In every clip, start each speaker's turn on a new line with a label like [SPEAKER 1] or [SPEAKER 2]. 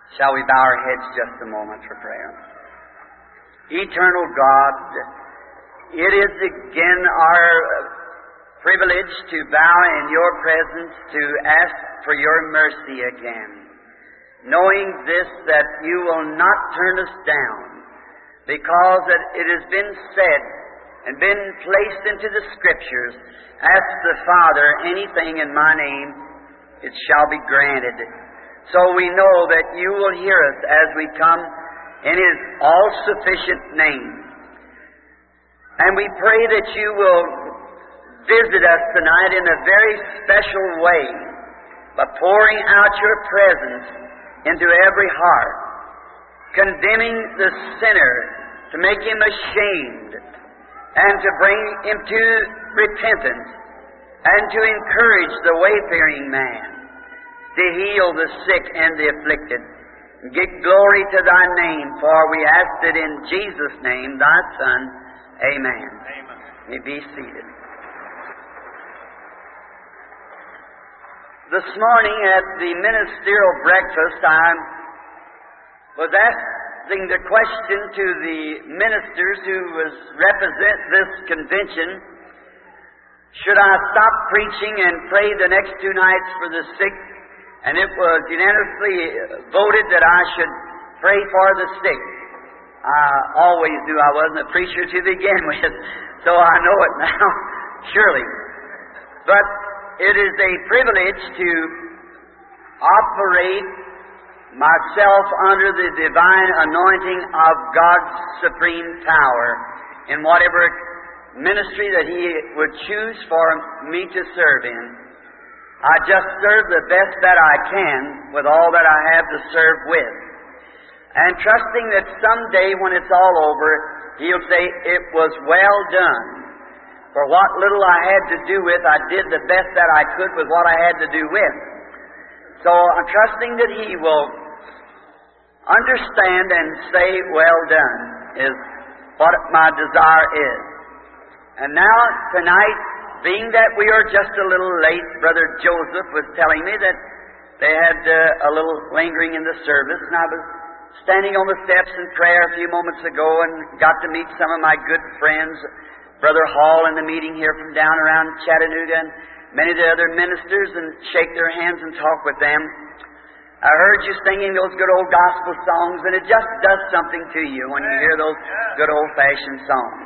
[SPEAKER 1] Shall we bow our heads just a moment for prayer? Eternal God, it is again our privilege to bow in your presence to ask for your mercy again, knowing this, that you will not turn us down, because that it has been said and been placed into the Scriptures, ask the Father anything in my name, it shall be granted. So we know that you will hear us as we come in His all-sufficient name. And we pray that you will visit us tonight in a very special way by pouring out your presence into every heart, condemning the sinner to make him ashamed and to bring him to repentance and to encourage the wayfaring man, to heal the sick and the afflicted. Give glory to thy name, for we ask it in Jesus' name, thy Son. Amen. Amen. You may be seated. This morning at the ministerial breakfast, I was asking the question to the ministers who represent this convention, should I stop preaching and pray the next 2 nights for the sick? And it was unanimously voted that I should pray for the sick. I always do. I wasn't a preacher to begin with, so I know it now, surely. But it is a privilege to operate myself under the divine anointing of God's supreme power in whatever ministry that He would choose for me to serve in. I just serve the best that I can with all that I have to serve with. And trusting that someday when it's all over, He'll say, it was well done. For what little I had to do with, I did the best that I could with what I had to do with. So I'm trusting that He will understand and say, well done, is what my desire is. And now, tonight, being that we are just a little late, Brother Joseph was telling me that they had a little lingering in the service, and I was standing on the steps in prayer a few moments ago and got to meet some of my good friends, Brother Hall in the meeting here from down around Chattanooga, and many of the other ministers, and shake their hands and talk with them. I heard you singing those good old gospel songs, and it just does something to you when you hear those good old-fashioned songs.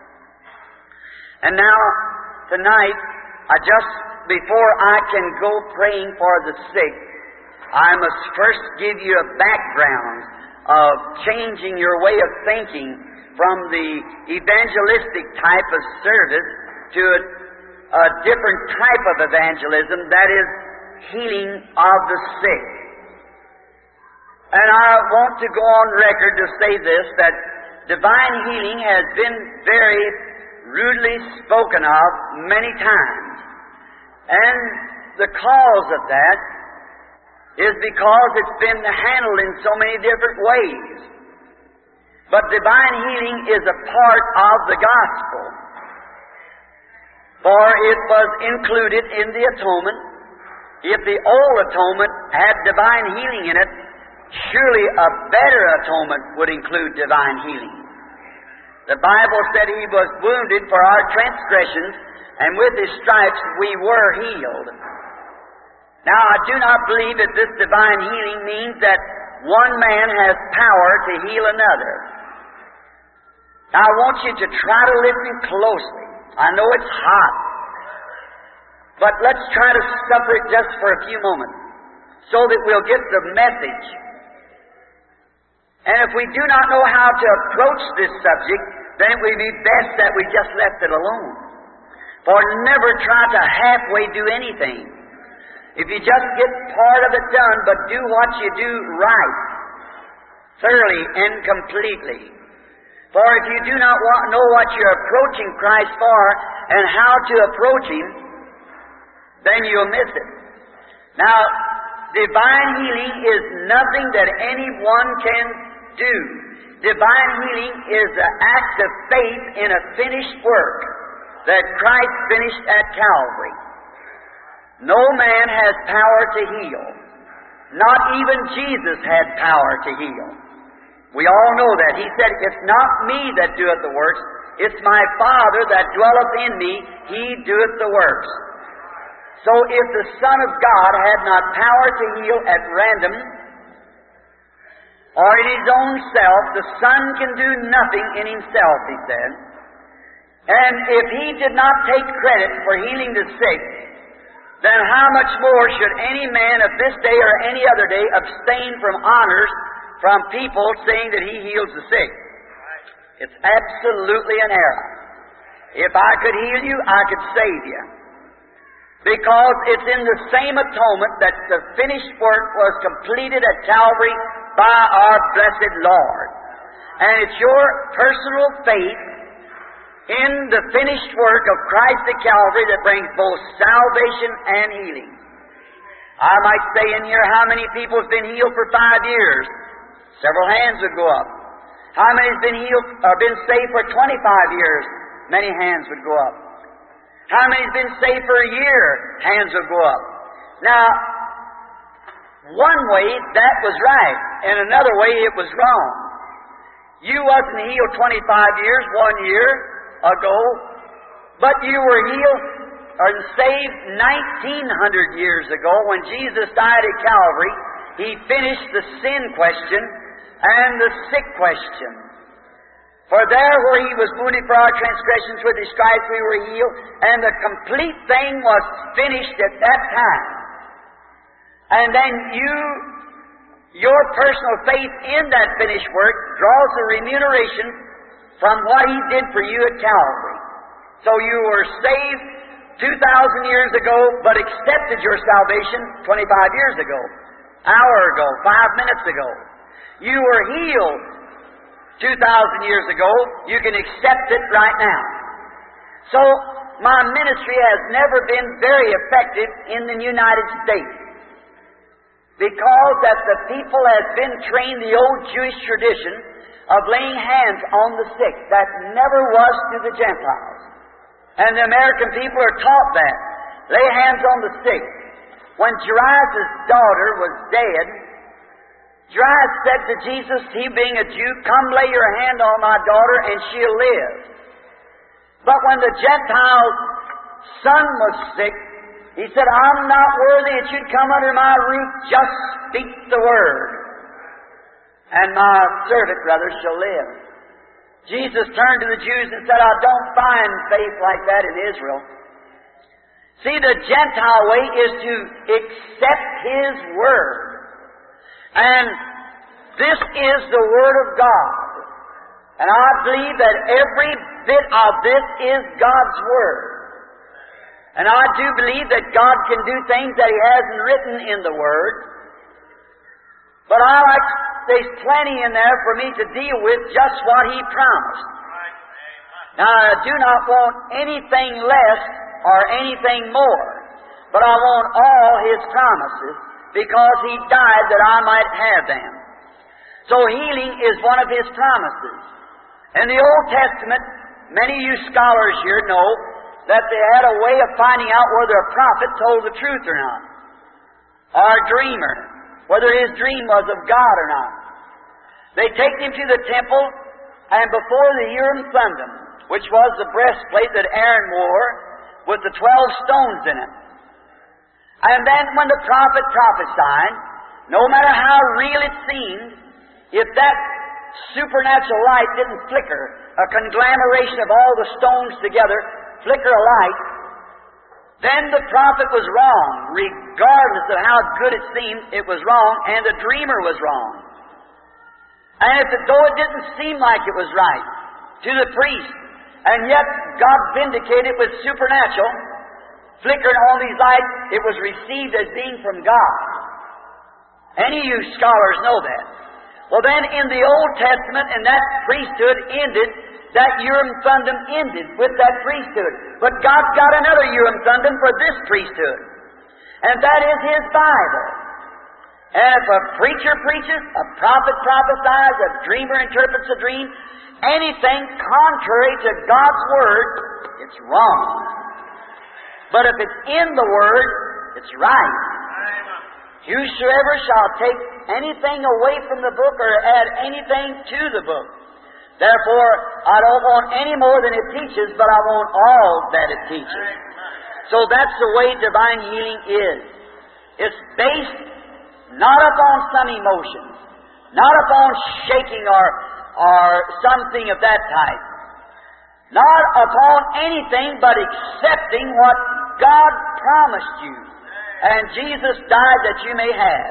[SPEAKER 1] And now, tonight, before I can go praying for the sick, I must first give you a background of changing your way of thinking from the evangelistic type of service to a different type of evangelism, that is, healing of the sick. And I want to go on record to say this, that divine healing has been very rudely spoken of many times. And the cause of that is because it's been handled in so many different ways. But divine healing is a part of the gospel. For it was included in the atonement. If the old atonement had divine healing in it, surely a better atonement would include divine healing. The Bible said He was wounded for our transgressions, and with His stripes we were healed. Now, I do not believe that this divine healing means that one man has power to heal another. Now, I want you to try to listen closely. I know it's hot, but let's try to suffer it just for a few moments so that we'll get the message. And if we do not know how to approach this subject, then it would be best that we just left it alone. For never try to halfway do anything. If you just get part of it done, but do what you do right, thoroughly and completely. For if you do not know what you're approaching Christ for and how to approach Him, then you'll miss it. Now, divine healing is nothing that anyone can do. Divine healing is an act of faith in a finished work that Christ finished at Calvary. No man has power to heal. Not even Jesus had power to heal. We all know that. He said, "It's not me that doeth the works, it's my Father that dwelleth in me, He doeth the works." So if the Son of God had not power to heal at random, or in His own self, the Son can do nothing in Himself, He said. And if He did not take credit for healing the sick, then how much more should any man of this day or any other day abstain from honors from people saying that he heals the sick? It's absolutely an error. If I could heal you, I could save you. Because it's in the same atonement that the finished work was completed at Calvary by our blessed Lord. And it's your personal faith in the finished work of Christ at Calvary that brings both salvation and healing. I might say in here, how many people have been healed for 5 years? Several hands would go up. How many has been healed or been saved for 25 years? Many hands would go up. How many has been saved for a year? Hands would go up. Now, one way that was right, and another way it was wrong. You wasn't healed 25 years, 1 year ago, but you were healed or saved 1900 years ago when Jesus died at Calvary. He finished the sin question and the sick question. For there where He was wounded for our transgressions, with His stripes we were healed, and the complete thing was finished at that time. And then your personal faith in that finished work draws the remuneration from what He did for you at Calvary. So you were saved 2,000 years ago, but accepted your salvation 25 years ago, hour ago, 5 minutes ago. You were healed 2,000 years ago. You can accept it right now. So my ministry has never been very effective in the United States, because that the people have been trained the old Jewish tradition of laying hands on the sick. That never was to the Gentiles. And the American people are taught that. Lay hands on the sick. When Jairus' daughter was dead, Jairus said to Jesus, he being a Jew, "Come lay your hand on my daughter and she'll live." But when the Gentile son was sick, he said, "I'm not worthy that you'd come under my roof. Just speak the word, and my servant brother shall live." Jesus turned to the Jews and said, "I don't find faith like that in Israel." See, the Gentile way is to accept His Word. And this is the Word of God. And I believe that every bit of this is God's Word. And I do believe that God can do things that He hasn't written in the Word. But there's plenty in there for me to deal with just what He promised. Now, I do not want anything less or anything more, but I want all His promises, because He died that I might have them. So healing is one of His promises. In the Old Testament, many of you scholars here know that they had a way of finding out whether a prophet told the truth or not, or a dreamer, whether his dream was of God or not. They take him to the temple, and before the Urim Thummim, which was the breastplate that Aaron wore with the 12 stones in it. And then when the prophet prophesied, no matter how real it seemed, if that supernatural light didn't flicker, a conglomeration of all the stones together, flicker a light, then the prophet was wrong. Regardless of how good it seemed, it was wrong, and the dreamer was wrong. And though it didn't seem like it was right to the priest, and yet God vindicated it with supernatural, flickering all these lights, it was received as being from God. Any of you scholars know that. Well, then in the Old Testament, and that priesthood ended, that Urim Thummim ended with that priesthood. But God's got another Urim Thummim for this priesthood, and that is His Bible. And if a preacher preaches, a prophet prophesies, a dreamer interprets a dream, anything contrary to God's Word, it's wrong. But if it's in the Word, it's right. Whosoever shall take anything away from the book or add anything to the book. Therefore, I don't want any more than it teaches, but I want all that it teaches. So that's the way divine healing is. It's based not upon some emotions, not upon shaking or something of that type, not upon anything but accepting what God promised you. And Jesus died that you may have.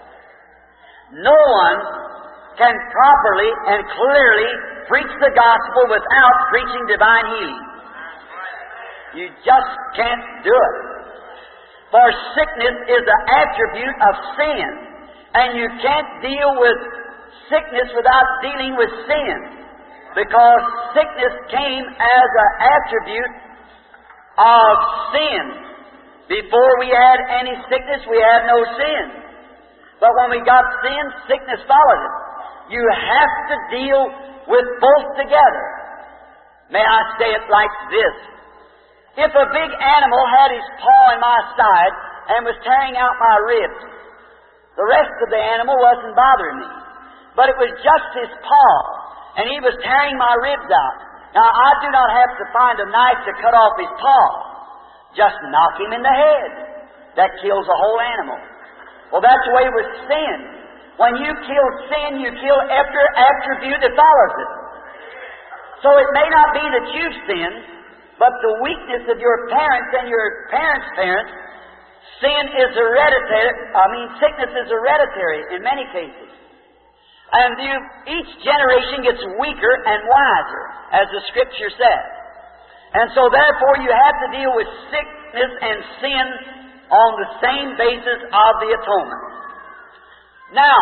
[SPEAKER 1] No one can properly and clearly preach the gospel without preaching divine healing. You just can't do it. For sickness is an attribute of sin, and you can't deal with sickness without dealing with sin, because sickness came as an attribute of sin. Before we had any sickness, we had no sin. But when we got sin, sickness followed it. You have to deal with both together. May I say it like this? If a big animal had his paw in my side and was tearing out my ribs, the rest of the animal wasn't bothering me. But it was just his paw, and he was tearing my ribs out. Now, I do not have to find a knife to cut off his paw. Just knock him in the head. That kills the whole animal. Well, that's the way with sin. When you kill sin, you kill every attribute that follows it. So it may not be that you've sinned, but the weakness of your parents and your parents' parents, sin is hereditary. Sickness is hereditary in many cases. And each generation gets weaker and wiser, as the Scripture says. And so therefore you have to deal with sickness and sin on the same basis of the atonement. Now,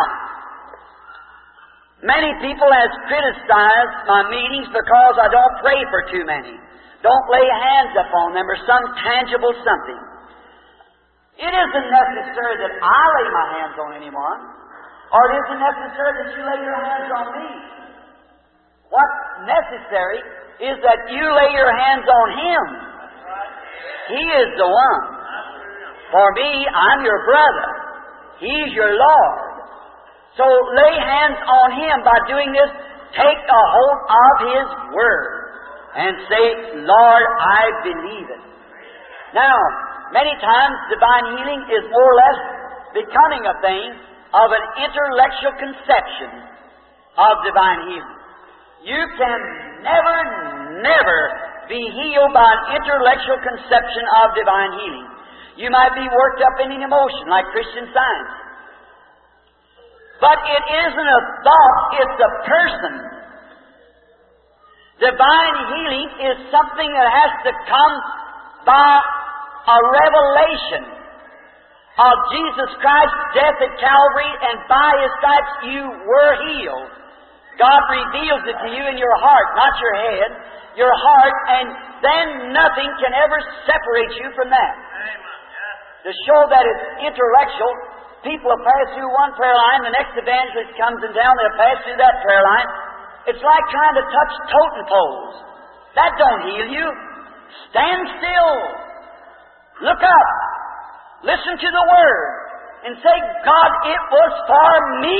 [SPEAKER 1] many people has criticized my meetings because I don't pray for too many. Don't lay hands upon them or some tangible something. It isn't necessary that I lay my hands on anyone, or it isn't necessary that you lay your hands on me. What's necessary is that you lay your hands on Him. He is the one. For me, I'm your brother. He's your Lord. So lay hands on Him. By doing this, take a hold of His Word and say, Lord, I believe it. Now, many times divine healing is more or less becoming a thing of an intellectual conception of divine healing. You can never be healed by an intellectual conception of divine healing. You might be worked up in an emotion like Christian Science. But it isn't a thought, it's a person. Divine healing is something that has to come by a revelation of Jesus Christ's death at Calvary, and by His stripes you were healed. God reveals it to you in your heart, not your head, your heart, and then nothing can ever separate you from that. To show that it's intellectual, people will pass through one prayer line, the next evangelist comes in town, they'll pass through that prayer line. It's like trying to touch totem poles. That don't heal you. Stand still. Look up. Listen to the Word. And say, God, it was for me.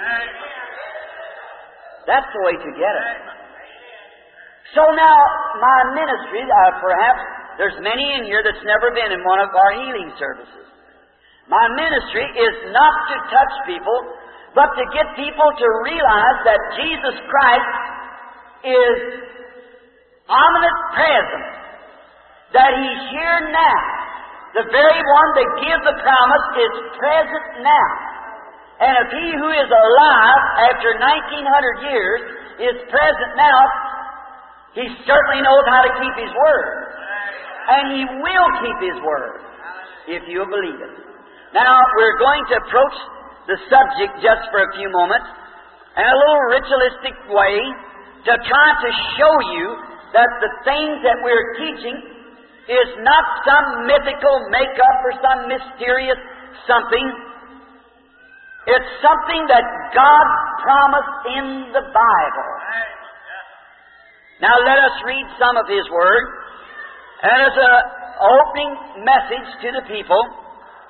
[SPEAKER 1] That's the way to get it. So now, my ministry, perhaps there's many in here that's never been in one of our healing services. My ministry is not to touch people, but to get people to realize that Jesus Christ is omnipresent, that He's here now. The very one that gives the promise is present now. And if He who is alive after 1900 years is present now, He certainly knows how to keep His Word. And He will keep His Word, if you'll believe it. Now, we're going to approach the subject just for a few moments in a little ritualistic way to try to show you that the things that we're teaching is not some mythical make-up or some mysterious something. It's something that God promised in the Bible. Now let us read some of His Word. And as an opening message to the people,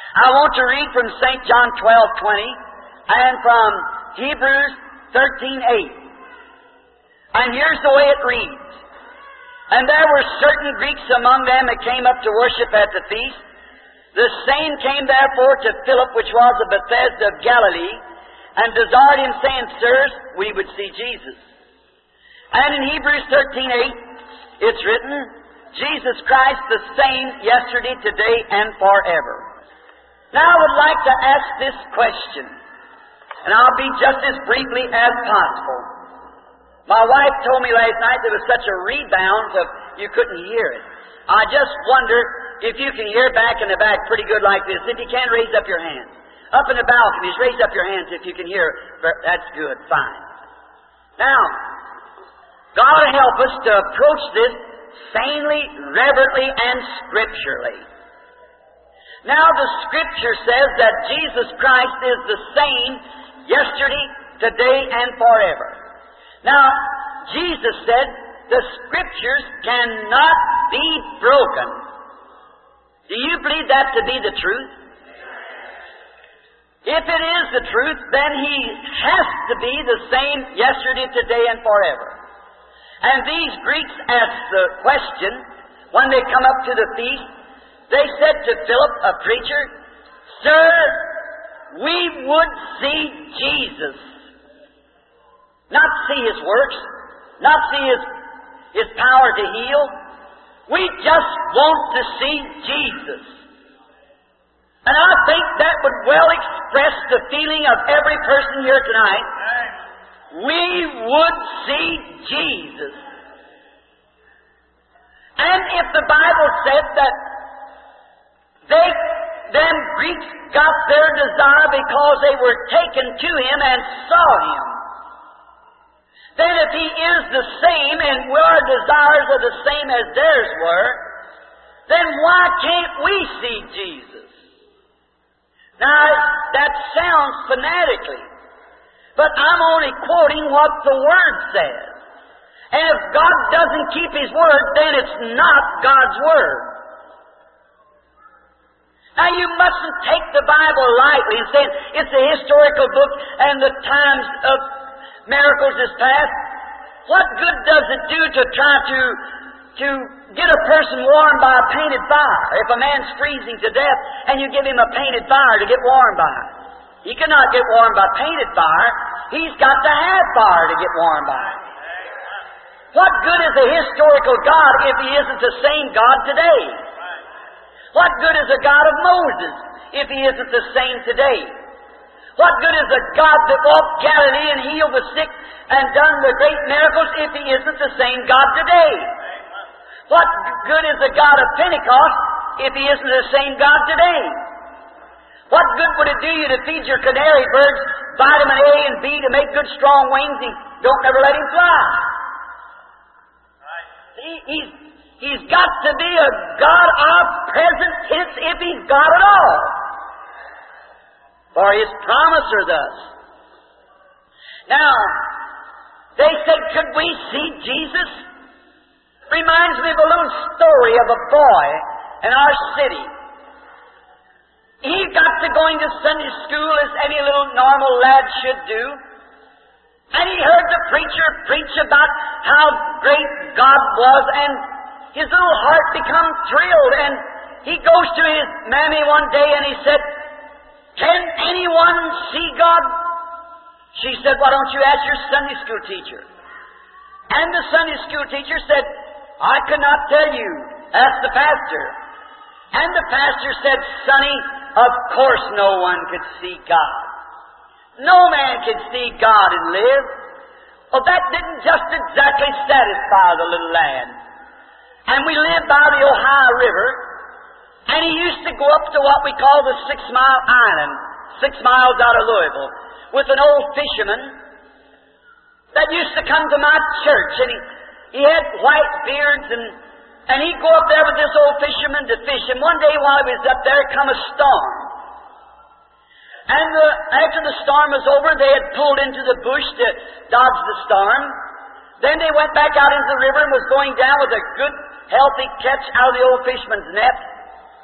[SPEAKER 1] I want to read from St. John 12:20 and from Hebrews 13:8. And here's the way it reads. And there were certain Greeks among them that came up to worship at the feast. The same came therefore to Philip, which was of Bethsaida of Galilee, and desired him, saying, Sirs, we would see Jesus. And in Hebrews 13:8, it's written, Jesus Christ the same yesterday, today, and forever. Now I would like to ask this question, and I'll be just as briefly as possible. My wife told me last night there was such a rebound of you couldn't hear it. I just wonder if you can hear back in the back pretty good like this. If you can, raise up your hands. Up in the balconies, raise up your hands if you can hear. That's good, fine. Now, God will help us to approach this sanely, reverently, and scripturally. Now, the Scripture says that Jesus Christ is the same yesterday, today, and forever. Now, Jesus said the Scriptures cannot be broken. Do you believe that to be the truth? If it is the truth, then He has to be the same yesterday, today, and forever. And these Greeks asked the question, when they come up to the feast, they said to Philip, a preacher, Sir, we would see Jesus. Not see His works, not see His power to heal. We just want to see Jesus. And I think that would well express the feeling of every person here tonight. We would see Jesus. And if the Bible said that them Greeks got their desire because they were taken to Him and saw Him, then if He is the same and our desires are the same as theirs were, then why can't we see Jesus? Now, that sounds fanatically, but I'm only quoting what the Word says. And if God doesn't keep His Word, then it's not God's Word. Now, you mustn't take the Bible lightly and say it's a historical book and the times of miracles is past. What good does it do to try to get a person warmed by a painted fire? If a man's freezing to death and you give him a painted fire to get warm by, he cannot get warm by painted fire. He's got to have fire to get warm by. What good is a historical God if He isn't the same God today? What good is a God of Moses if He isn't the same today? What good is a God that walked Galilee and healed the sick and done the great miracles if He isn't the same God today? What good is a God of Pentecost if He isn't the same God today? What good would it do you to feed your canary birds vitamin A and B to make good strong wings and don't never let him fly? See, He's got to be a God of present tense if He's God at all. For His promise are thus. Now, they said, could we see Jesus? Reminds me of a little story of a boy in our city. He got to going to Sunday school as any little normal lad should do. And he heard the preacher preach about how great God was, and his little heart become thrilled. And he goes to his mammy one day and he said, can anyone see God? She said, why don't you ask your Sunday school teacher? And the Sunday school teacher said, I could not tell you. Ask the pastor. And the pastor said, Sonny, of course no one could see God. No man could see God and live. Well, that didn't just exactly satisfy the little lad. And we lived by the Ohio River, and he used to go up to what we call the 6 Mile Island, 6 miles out of Louisville, with an old fisherman that used to come to my church, and he had white beards, and he'd go up there with this old fisherman to fish. And one day while he was up there, come a storm. And after the storm was over, they had pulled into the bush to dodge the storm. Then they went back out into the river and was going down with a good, healthy catch out of the old fisherman's net.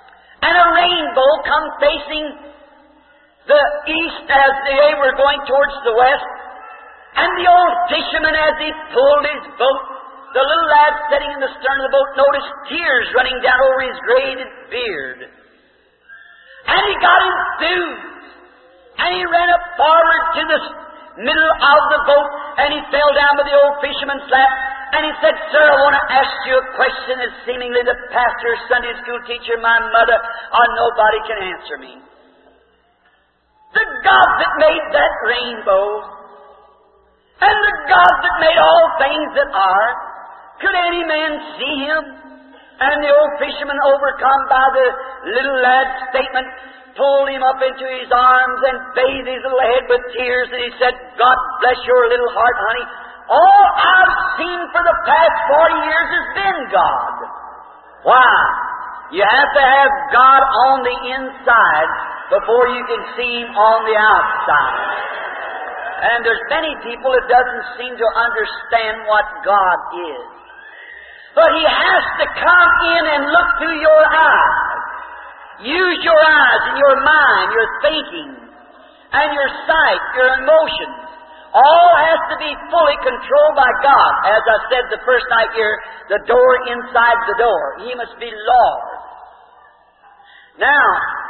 [SPEAKER 1] and a rainbow come facing the east as they were going towards the west. And the old fisherman, as he pulled his boat, the little lad sitting in the stern of the boat noticed tears running down over his graded beard. And he got enthused. And he ran up forward to the middle of the boat, and he fell down by the old fisherman's lap. And he said, "Sir, I want to ask you a question that seemingly the pastor, Sunday school teacher, my mother, or nobody can answer me. The God that made that rainbow, and the God that made all things that are, could any man see Him?" And the old fisherman, overcome by the little lad's statement, pulled him up into his arms and bathed his little head with tears, and he said, "God bless your little heart, honey. All I've seen for the past 40 years has been God." Why? You have to have God on the inside before you can see Him on the outside. And there's many people that doesn't seem to understand what God is. But He has to come in and look through your eyes. Use your eyes and your mind, your thinking, and your sight, your emotions. All has to be fully controlled by God. As I said the first night here, the door inside the door. He must be Lord. Now,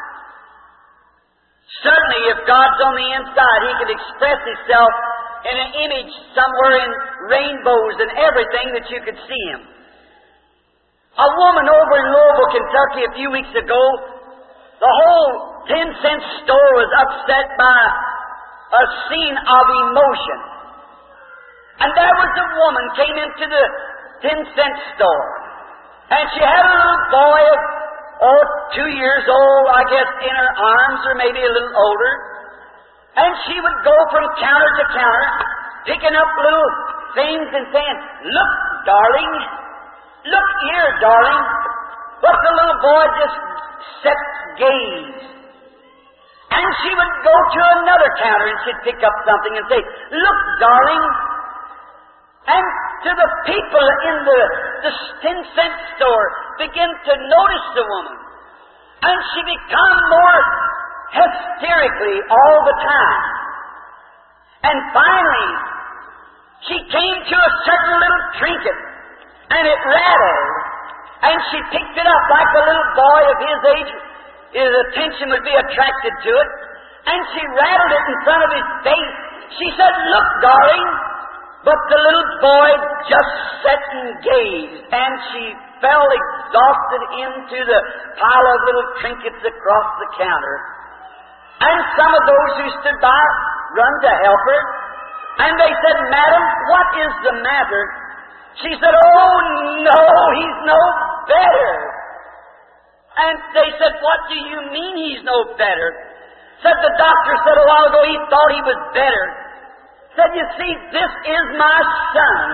[SPEAKER 1] certainly if God's on the inside, He can express Himself in an image somewhere in rainbows and everything that you could see Him. A woman over in Louisville, Kentucky a few weeks ago, the whole 10-cent store was upset by a scene of emotion. And there was a woman came into the 10-cent store, and she had a little boy of 2 years old, I guess, in her arms, or maybe a little older. And she would go from counter to counter, picking up little things and saying, "Look, darling, look here, darling." But the little boy just sat gaze. And she would go to another counter and she'd pick up something and say, "Look, darling." And to the people in the 10-cent store begin to notice the woman. And she become more hysterically all the time. And finally, she came to a certain little trinket, and it rattled. And she picked it up like a little boy of his age. His attention would be attracted to it. And she rattled it in front of his face. She said, "Look, darling." But the little boy just sat and gazed, and she fell exhausted into the pile of little trinkets across the counter. And some of those who stood by run to help her, and they said, "Madam, what is the matter?" She said, "Oh, no, he's no better." And they said, "What do you mean he's no better?" Said the doctor said a while ago he thought he was better. Said, "You see, this is my son.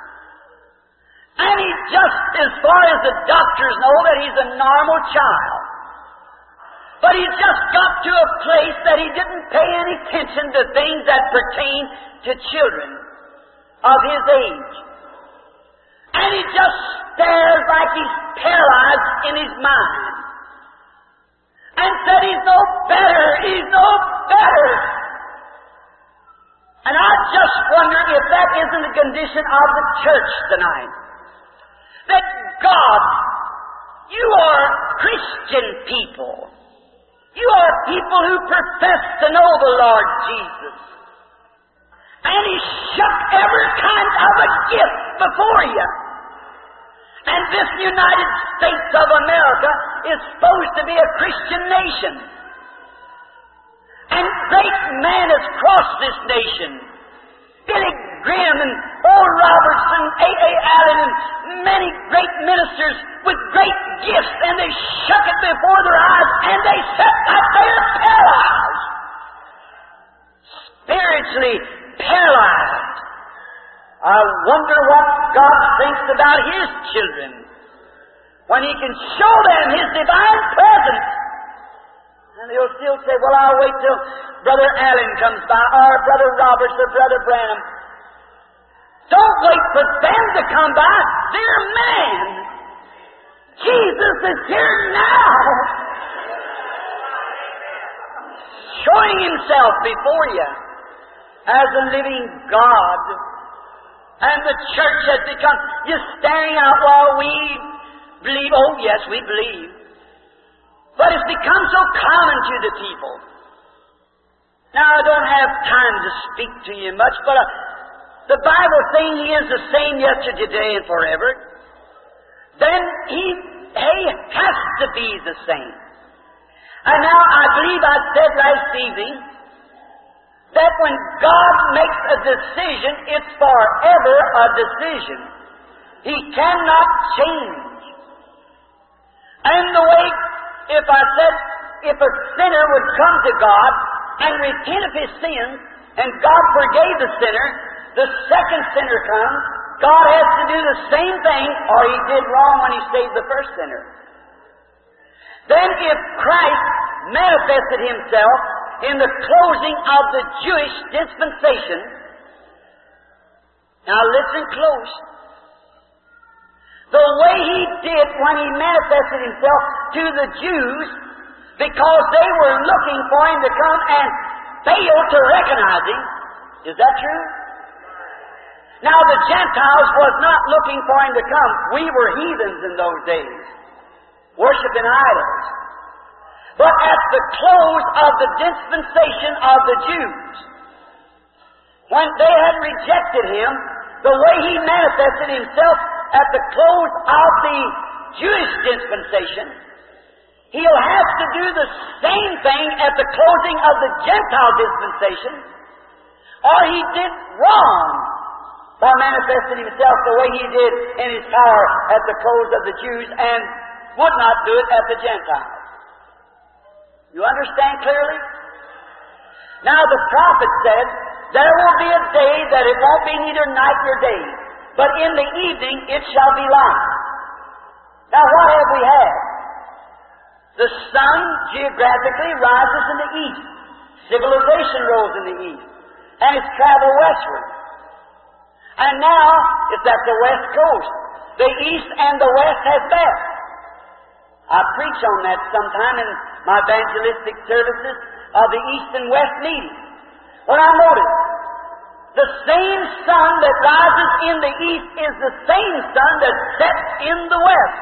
[SPEAKER 1] And he's just, as far as the doctors know, that he's a normal child. But he's just got to a place that he didn't pay any attention to things that pertain to children of his age. And he just stares like he's paralyzed in his mind. And said he's no better, he's no better." And I just wonder if that isn't the condition of the church tonight. That God, you are Christian people. You are people who profess to know the Lord Jesus. And He shook every kind of a gift before you. And this United States of America is supposed to be a Christian nation. And great men has crossed this nation. Billy Graham and Oral Roberts and A.A. Allen and many great ministers with great gifts, and they shook it before their eyes, and they sat like they are paralyzed. Spiritually paralyzed. I wonder what God thinks about His children when He can show them His divine presence. And they'll still say, "Well, I'll wait till Brother Allen comes by, or Brother Roberts, or Brother Branham." Don't wait for them to come by. They're man. Jesus is here now. showing Himself before you as a living God. And the church has become just staring out while we believe. Oh, yes, we believe. But it's become so common to the people. Now, I don't have time to speak to you much, but the Bible saying He is the same yesterday, today, and forever, then He has to be the same. And now, I believe I said last evening that when God makes a decision, it's forever a decision. He cannot change. And the way, if a sinner would come to God and repent of his sins, and God forgave the sinner, the second sinner comes, God has to do the same thing, or he did wrong when he saved the first sinner. Then if Christ manifested Himself in the closing of the Jewish dispensation, now listen close, the way He did when He manifested Himself to the Jews, because they were looking for Him to come and failed to recognize Him. Is that true? Now the Gentiles was not looking for Him to come. We were heathens in those days, worshiping idols. But at the close of the dispensation of the Jews, when they had rejected Him, the way He manifested Himself at the close of the Jewish dispensation, He'll have to do the same thing at the closing of the Gentile dispensation, or He did wrong by manifesting Himself the way He did in His power at the close of the Jews and would not do it at the Gentiles. You understand clearly? Now the prophet said, there will be a day that it won't be neither night nor day, but in the evening it shall be light. Now what have we had? The sun geographically rises in the east. Civilization rose in the east, and it's traveled westward. And now it's at the west coast. The east and the west has met. I preach on that sometime in my evangelistic services of the east and west meeting. When I notice the same sun that rises in the east is the same sun that sets in the west.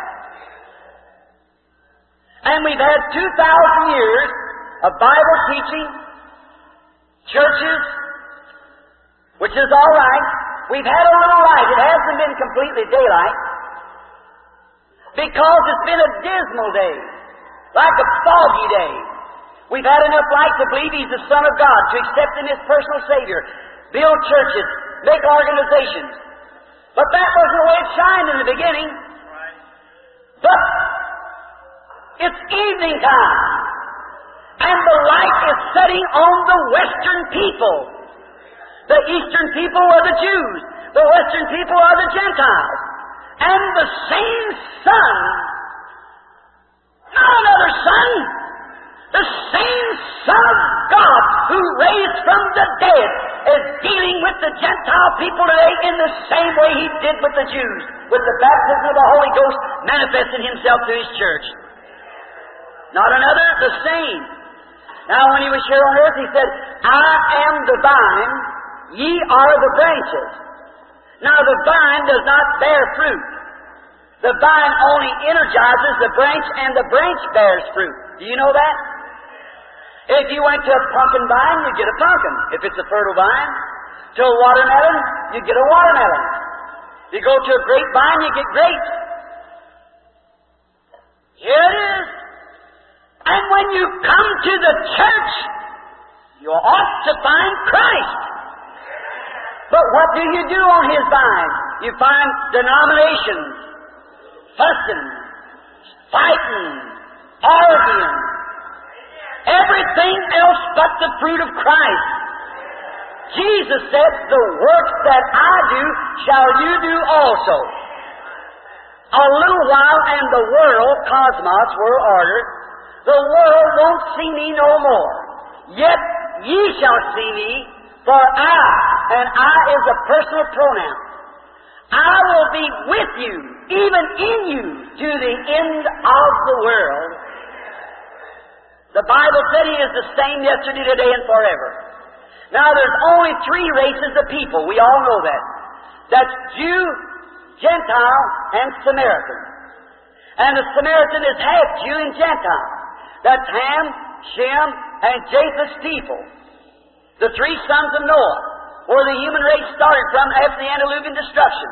[SPEAKER 1] And we've had 2,000 years of Bible teaching, churches, which is all right. We've had a little light. It hasn't been completely daylight, because it's been a dismal day, like a foggy day. We've had enough light to believe He's the Son of God, to accept Him as personal Savior, build churches, make organizations. But that wasn't the way it shined in the beginning. But it's evening time, and the light is setting on the Western people. The Eastern people are the Jews. The Western people are the Gentiles. And the same sun, not another sun, the same Son of God who raised from the dead is dealing with the Gentile people today in the same way He did with the Jews, with the baptism of the Holy Ghost manifesting Himself to His church. Not another, the same. Now when He was here on earth, He said, I am the vine, ye are the branches. Now the vine does not bear fruit. The vine only energizes the branch, and the branch bears fruit. Do you know that? If you went to a pumpkin vine, you get a pumpkin, if it's a fertile vine. To a watermelon, you get a watermelon. If you go to a grapevine, you get grapes. Here it is. And when you come to the church, you ought to find Christ. But what do you do on His vine? You find denominations, fussing, fighting, arguing, everything else but the fruit of Christ. Jesus said, the works that I do shall you do also. A little while and the world, cosmos, world order, the world won't see me no more. Yet ye shall see me, for I, and I is a personal pronoun, I will be with you, even in you, to the end of the world. The Bible said He is the same yesterday, today, and forever. Now, there's only three races of people. We all know that. That's Jew, Gentile, and Samaritan. And the Samaritan is half Jew and Gentile. That's Ham, Shem, and Japheth's people. The three sons of Noah, where the human race started from after the antediluvian destruction.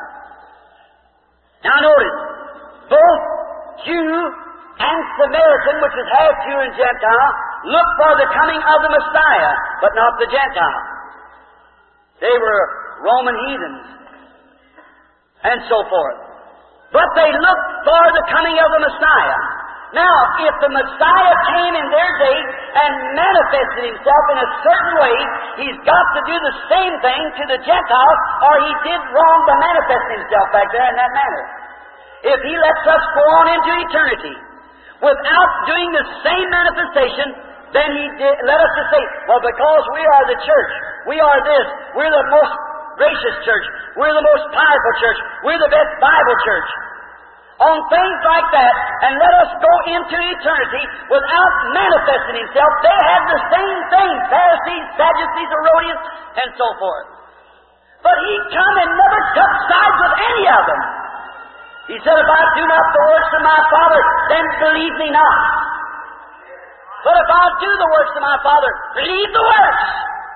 [SPEAKER 1] Now notice, both Jew and Samaritan, which is half Jew and Gentile, look for the coming of the Messiah, but not the Gentile. They were Roman heathens, and so forth. But they looked for the coming of the Messiah. Now, if the Messiah came in their day and manifested Himself in a certain way, He's got to do the same thing to the Gentiles, or He did wrong by manifesting Himself back there in that manner. If He lets us go on into eternity without doing the same manifestation, then He let us just say, well, because we are the church, we are this, we're the most gracious church, we're the most powerful church, we're the best Bible church. On things like that, and let us go into eternity without manifesting Himself. They had the same thing, Pharisees, Sadducees, Herodians, and so forth. But He come and never took sides with any of them. He said, if I do not the works of my Father, then believe me not. But if I do the works of my Father, believe the works.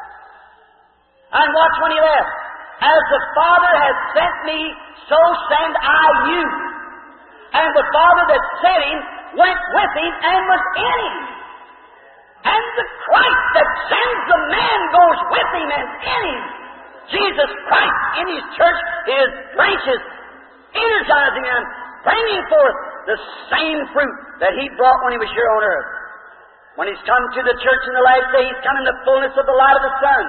[SPEAKER 1] And watch when He left. As the Father has sent me, so send I you. And the Father that sent Him went with Him and was in Him. And the Christ that sends the man goes with Him and in Him. Jesus Christ in His church is branches, energizing them, bringing forth the same fruit that He brought when He was here on earth. When He's come to the church in the last day, He's come in the fullness of the light of the sun.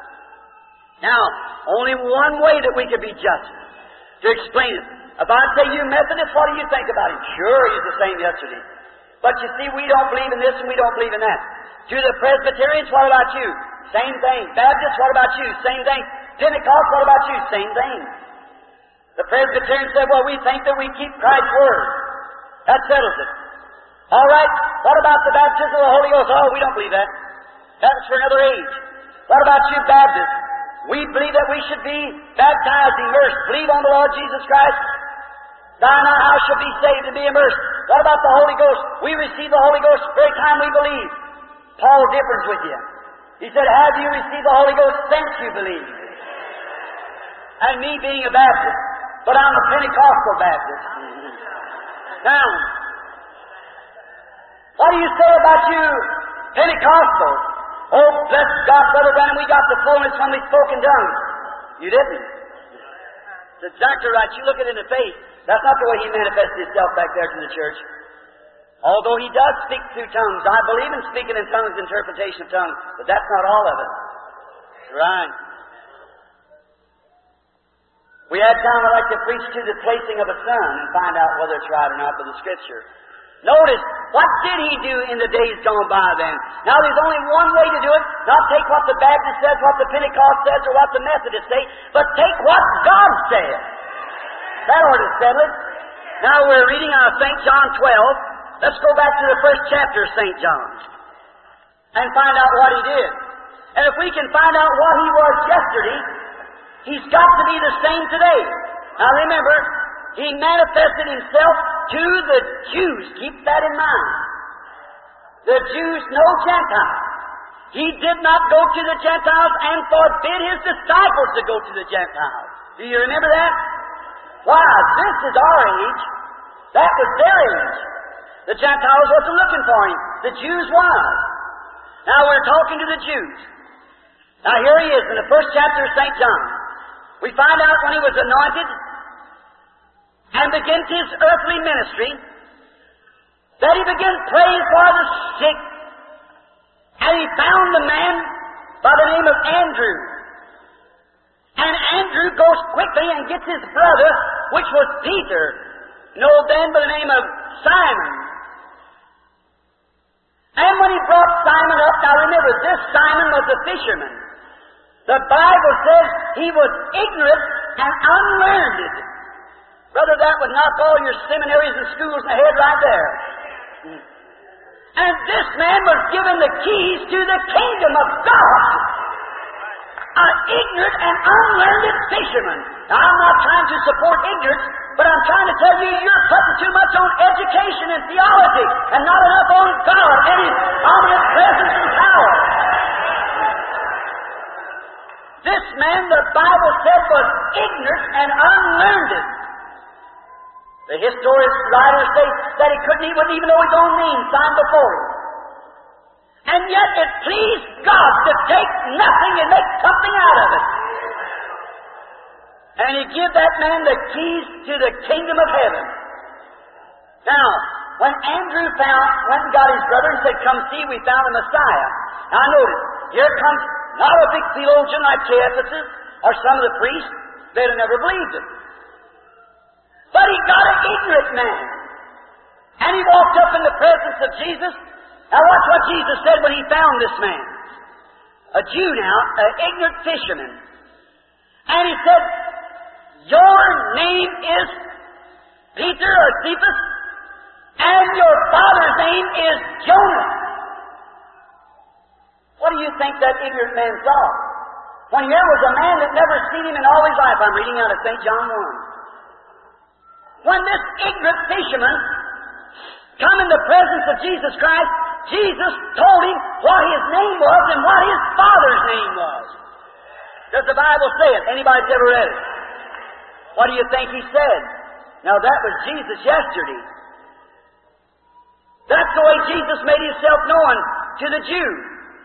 [SPEAKER 1] Now, only one way that we could be just to explain it. If I say, you Methodists, what do you think about Him? Sure, He's the same yesterday. But you see, we don't believe in this and we don't believe in that. To the Presbyterians, what about you? Same thing. Baptists, what about you? Same thing. Pentecost, what about you? Same thing. The Presbyterians said, well, we think that we keep Christ's Word. That settles it. All right, what about the baptism of the Holy Ghost? Oh, we don't believe that. That's for another age. What about you Baptists? We believe that we should be baptized, immersed, believe on the Lord Jesus Christ. Thou and I shall be saved and be immersed. What about the Holy Ghost? We receive the Holy Ghost the very time we believe. Paul differs with you. He said, have you received the Holy Ghost since you believe? And me being a Baptist, but I'm a Pentecostal Baptist. Now, what do you say about you Pentecostals? Oh, bless God, Brother Branham, we got the fullness when we spoke in tongues. You didn't. It's exactly right. You look at it in the face. That's not the way He manifested Himself back there to the church. Although He does speak through tongues. I believe in speaking in tongues, interpretation of tongues, but that's not all of it. Right. We had time I'd like to preach to the placing of a sun and find out whether it's right or not with the Scripture. Notice, what did He do in the days gone by then? Now there's only one way to do it, not take what the Baptist says, what the Pentecost says, or what the Methodists say, but take what God says. That ought to settle it. Now we're reading out of St. John 12. Let's go back to the first chapter of St. John and find out what He did. And if we can find out what He was yesterday, He's got to be the same today. Now remember, He manifested Himself to the Jews. Keep that in mind. The Jews, no Gentiles. He did not go to the Gentiles and forbid His disciples to go to the Gentiles. Do you remember that? Why? This is our age. That was their age. The Gentiles wasn't looking for Him. The Jews was. Now we're talking to the Jews. Now here He is in the first chapter of St. John. We find out when He was anointed and began His earthly ministry, that He began praying for the sick. And He found a man by the name of Andrew. And Andrew goes quickly and gets his brother, which was Peter, known then by the name of Simon. And when he brought Simon up, now remember, this Simon was a fisherman. The Bible says he was ignorant and unlearned. Brother, that would knock all your seminaries and schools in the head right there. And this man was given the keys to the kingdom of God. An ignorant and unlearned fisherman. Now, I'm not trying to support ignorance, but I'm trying to tell you you're putting too much on education and theology and not enough on God and His omnipotent presence and power. This man, the Bible said, was ignorant and unlearned. The historic writers say that he wouldn't even know his own name signed before him. And yet it pleased God to take nothing and make something out of it. And He gave that man the keys to the kingdom of heaven. Now, when Andrew went and got his brother and said, "Come see, we found the Messiah." Now notice, here comes not a big theologian like Caiaphas or some of the priests. They'd have never believed it. But he got an ignorant man. And he walked up in the presence of Jesus. Now watch what Jesus said when He found this man. A Jew now, an ignorant fisherman. And He said, "Your name is Peter or Cephas, and your father's name is Jonah." What do you think that ignorant man saw? When here was a man that never seen Him in all his life. I'm reading out of St. John 1. When this ignorant fisherman come in the presence of Jesus Christ, Jesus told him what his name was and what his father's name was. Does the Bible say it? Anybody that's ever read it? What do you think he said? Now that was Jesus yesterday. That's the way Jesus made Himself known to the Jews.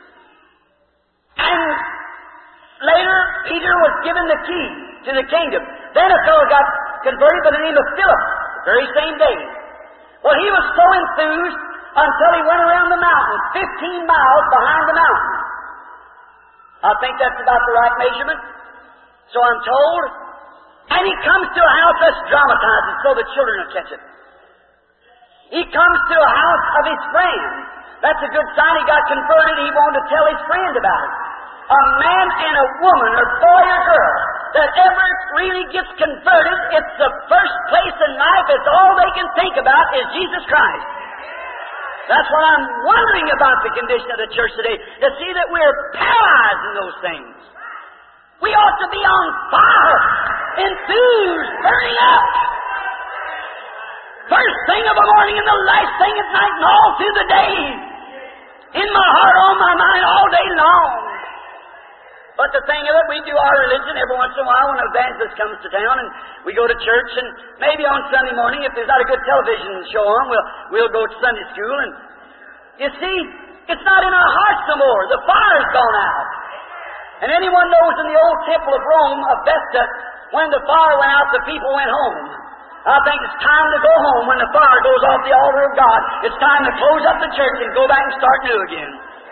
[SPEAKER 1] And later, Peter was given the key to the kingdom. Then a fellow got converted by the name of Philip, the very same day. Well, he was so enthused until he went around the mountain, 15 miles behind the mountain. I think that's about the right measurement. So I'm told. And he comes to a house that's dramatized so the children will catch it. He comes to a house of his friend. That's a good sign he got converted. He wanted to tell his friend about it. A man and a woman, or boy or girl, that ever really gets converted, it's the first place in life, it's all they can think about is Jesus Christ. That's what I'm wondering about the condition of the church today, to see that we're paralyzed in those things. We ought to be on fire, enthused, burning up. First thing of the morning and the last thing at night and all through the day. In my heart, on my mind, all day long. But the thing of it, we do our religion every once in a while when an evangelist comes to town, and we go to church, and maybe on Sunday morning, if there's not a good television show on, we'll go to Sunday school. And you see, it's not in our hearts no more. The fire's gone out. And anyone knows in the old temple of Rome, of Vesta, when the fire went out, the people went home. I think it's time to go home when the fire goes off the altar of God. It's time to close up the church and go back and start new again.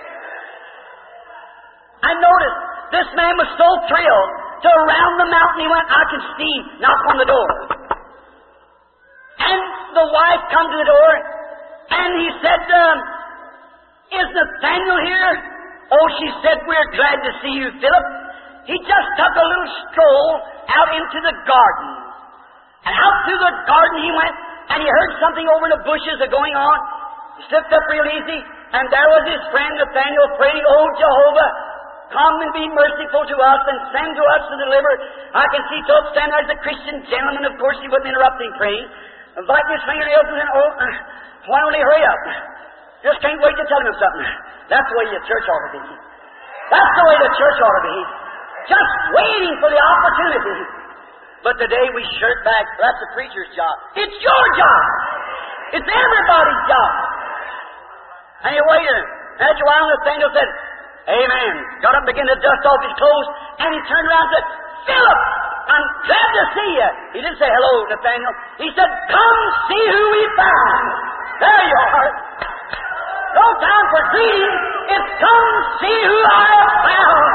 [SPEAKER 1] I noticed this man was so thrilled. So around the mountain he went. I could see, knock on the door. And the wife come to the door, and he said, "Is Nathaniel here?" "Oh," she said, "we're glad to see you, Philip." He just took a little stroll out into the garden. And out through the garden he went, and he heard something over in the bushes going on. He slipped up real easy, and there was his friend Nathaniel praying, "Oh, Jehovah, come and be merciful to us and send to us to deliver." I can see Philip standing there as a Christian gentleman. Of course, he wouldn't interrupt him praying. Like his fingernails and then, why don't he hurry up? Just can't wait to tell him something. That's the way the church ought to be. That's the way the church ought to be. Just waiting for the opportunity. But today we shirk back. That's the preacher's job. It's your job. It's everybody's job. And you waited. After a while, Nathaniel said, "Amen." Got up and began to dust off his clothes, and he turned around and said, "Philip, I'm glad to see you." He didn't say, "Hello, Nathaniel." He said, "Come see who we found." There you are. No time for greeting. It's come see who I have found.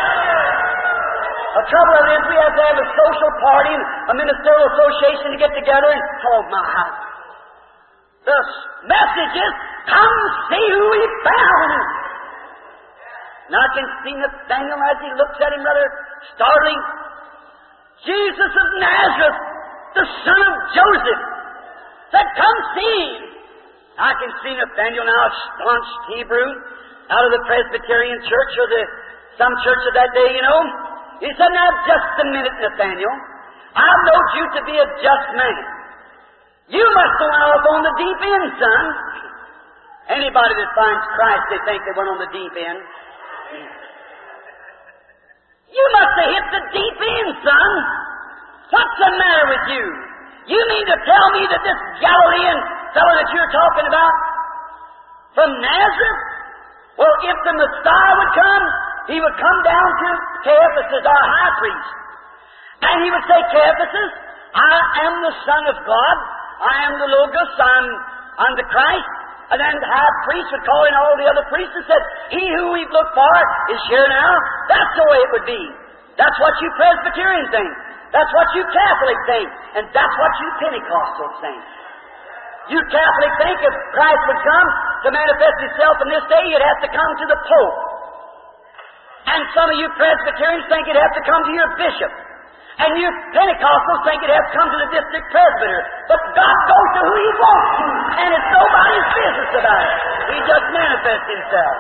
[SPEAKER 1] The trouble of it is we have to have a social party, a ministerial association to get together, and oh my. The message is, come see who we found. And I can see Nathaniel as he looks at him rather startling. Jesus of Nazareth, the son of Joseph, said, "Come see him." I can see Nathaniel now, a staunch Hebrew, out of the Presbyterian church or some church of that day, you know. He said, now just a minute, Nathaniel. I know you to be a just man. You must have went off on the deep end, son. Anybody that finds Christ, they think they went on the deep end. You must have hit the deep end, son. What's the matter with you? You mean to tell me that this Galilean fellow that you're talking about from Nazareth? Well, if the Messiah would come, He would come down to Caiaphas, our high priest. And He would say, Caiaphas, I am the Son of God. I am the Logos. I'm the Christ. And then the high priest would call in all the other priests and said, He who we've looked for is here now. That's the way it would be. That's what you Presbyterians think. That's what you Catholics think. And that's what you Pentecostals think. You Catholics think if Christ would come to manifest Himself in this day, He'd have to come to the Pope. And some of you Presbyterians think He'd have to come to your bishop. And you Pentecostals think He'd have to come to the district presbyter. But God goes to who He wants to, and it's nobody's business about it. He just manifests Himself.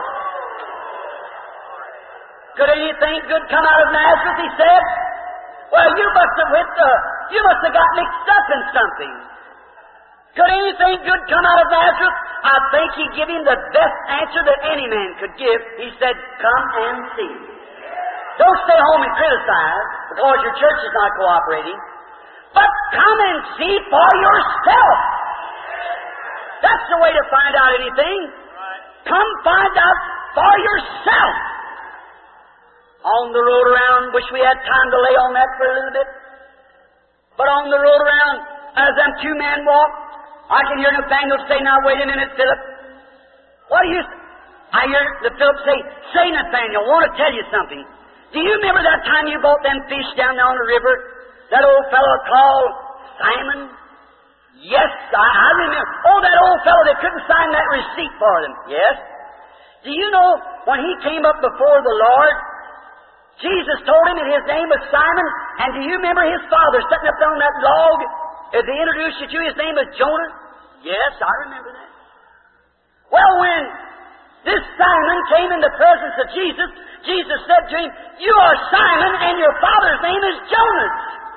[SPEAKER 1] Could anything good come out of Nazareth, He said? Well, you must have got mixed up in something. Could anything good come out of Nazareth? I think He gave him the best answer that any man could give. He said, come and see. Don't stay home and criticize because your church is not cooperating. But come and see for yourself. That's the way to find out anything. Come find out for yourself. On the road around, wish we had time to lay on that for a little bit. But on the road around, as them two men walk, I can hear Nathaniel say, now wait a minute, Philip. What do you... I hear the Philip say, Nathaniel, I want to tell you something. Do you remember that time you bought them fish down there on the river? That old fellow called Simon? Yes, I remember. Oh, that old fellow that couldn't sign that receipt for them. Yes. Do you know when he came up before the Lord, Jesus told him that his name was Simon, and do you remember his father sitting up there on that log? As they introduced you to, his name was Jonah? Yes, I remember that. Well, when this Simon came in the presence of Jesus, Jesus said to him, you are Simon, and your father's name is Jonas.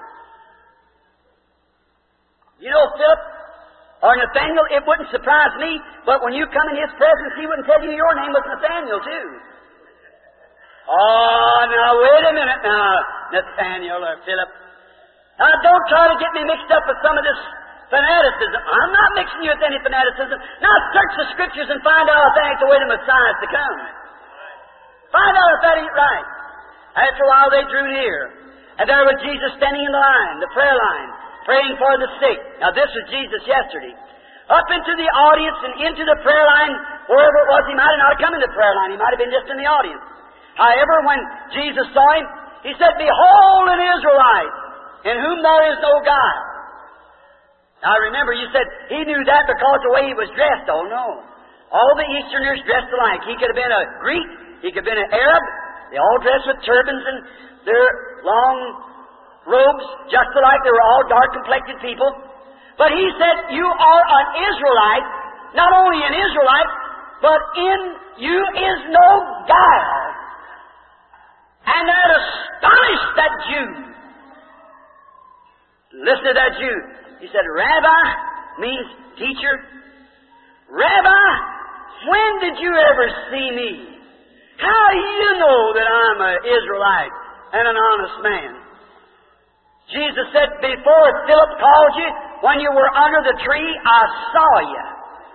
[SPEAKER 1] You know, Philip, or Nathaniel, it wouldn't surprise me, but when you come in his presence, he wouldn't tell you your name was Nathaniel, too. Oh, now, wait a minute now, Nathaniel or Philip. Now, don't try to get me mixed up with some of this fanaticism. I'm not mixing you with any fanaticism. Now, search the Scriptures and find out if that ain't the way the Messiah is to come. Find out if that ain't right. After a while, they drew near. And there was Jesus standing in the line, the prayer line, praying for the sick. Now, this was Jesus yesterday. Up into the audience and into the prayer line, wherever it was, he might have not come in the prayer line. He might have been just in the audience. However, when Jesus saw him, he said, behold an Israelite, in whom there is no God. Now remember, you said he knew that because of the way he was dressed. Oh no. All the Easterners dressed alike. He could have been a Greek, he could have been an Arab. They all dressed with turbans and their long robes, just alike. They were all dark-complected people. But he said, you are an Israelite, not only an Israelite, but in you is no guile. And that astonished that Jew. Listen to that Jew. He said, Rabbi means teacher. Rabbi, when did you ever see me? How do you know that I'm an Israelite and an honest man? Jesus said, before Philip called you, when you were under the tree, I saw you.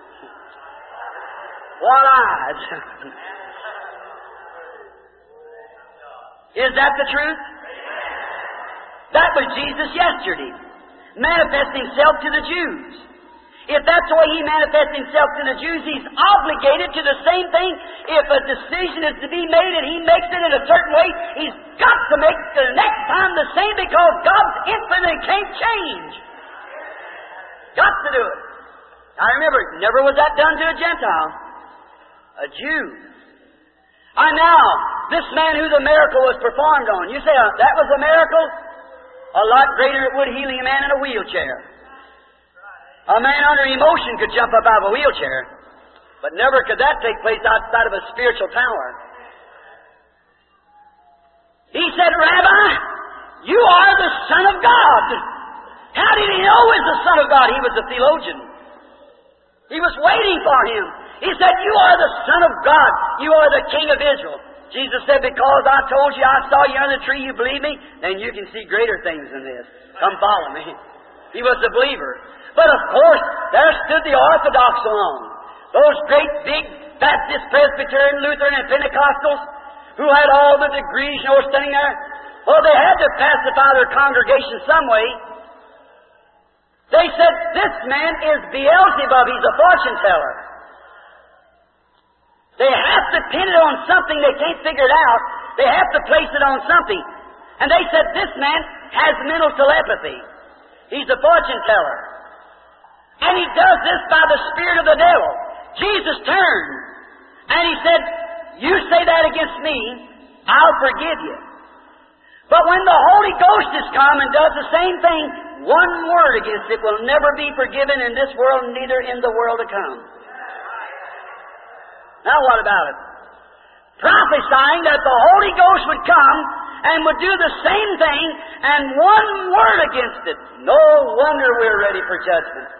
[SPEAKER 1] What eyes? Is that the truth? That was Jesus yesterday, manifesting Himself to the Jews. If that's the way He manifests Himself to the Jews, He's obligated to the same thing. If a decision is to be made and He makes it in a certain way, He's got to make the next time the same because God's infinite and can't change. Got to do it. I remember, never was that done to a Gentile. A Jew. And now, this man who the miracle was performed on, you say, that was a miracle? A lot greater it would healing a man in a wheelchair. A man under emotion could jump up out of a wheelchair, but never could that take place outside of a spiritual power. He said, Rabbi, you are the Son of God. How did he know he was the Son of God? He was a theologian. He was waiting for him. He said, you are the Son of God. You are the King of Israel. Jesus said, because I told you I saw you under the tree, you believe me? Then you can see greater things than this. Come follow me. He was a believer. But of course, there stood the Orthodox along. Those great big Baptist, Presbyterian, Lutheran, and Pentecostals who had all the degrees, standing there. Well, they had to pacify their congregation some way. They said, this man is Beelzebub. He's a fortune teller. They have to pin it on something. They can't figure it out. They have to place it on something. And they said, this man has mental telepathy. He's a fortune teller. And he does this by the spirit of the devil. Jesus turned and he said, you say that against me, I'll forgive you. But when the Holy Ghost has come and does the same thing, one word against it will never be forgiven in this world, neither in the world to come. Now what about it? Prophesying that the Holy Ghost would come and would do the same thing, and one word against it. No wonder we're ready for judgment.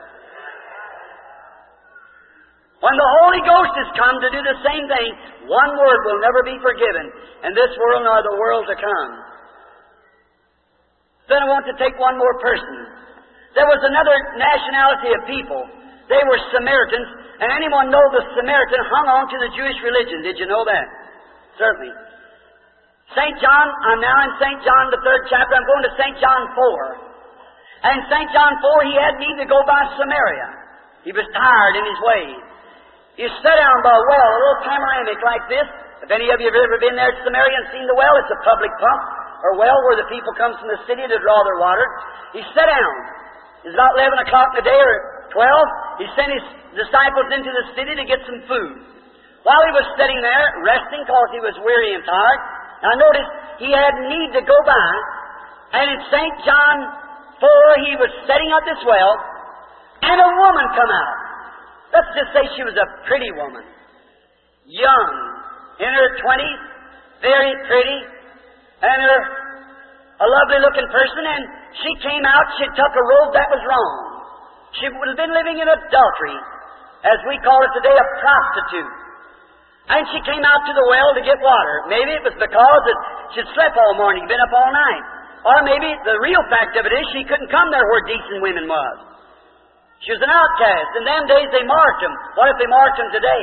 [SPEAKER 1] When the Holy Ghost has come to do the same thing, one word will never be forgiven in this world nor the world to come. Then I want to take one more person. There was another nationality of people. They were Samaritans, and anyone know the Samaritan hung on to the Jewish religion. Did you know that? Certainly. St. John, I'm now in St. John, the 3rd chapter. I'm going to St. John 4. And St. John 4, he had need to go by Samaria. He was tired in his way. He sat down by a well, a little panoramic like this. If any of you have ever been there to Samaria and seen the well, it's a public pump or well where the people come from the city to draw their water. He sat down. It's about 11 o'clock in the day or 12. He sent his disciples into the city to get some food. While he was sitting there, resting because he was weary and tired, now notice he had need to go by, and in St. John 4, he was setting up this well, and a woman come out. Let's just say she was a pretty woman. Young, in her 20s, very pretty, and a lovely looking person, and she came out, she took a road that was wrong. She would have been living in adultery, as we call it today, a prostitute. And she came out to the well to get water. Maybe it was because she'd slept all morning, been up all night. Or maybe the real fact of it is she couldn't come there where decent women was. She was an outcast. In them days they marked them. What if they marked them today?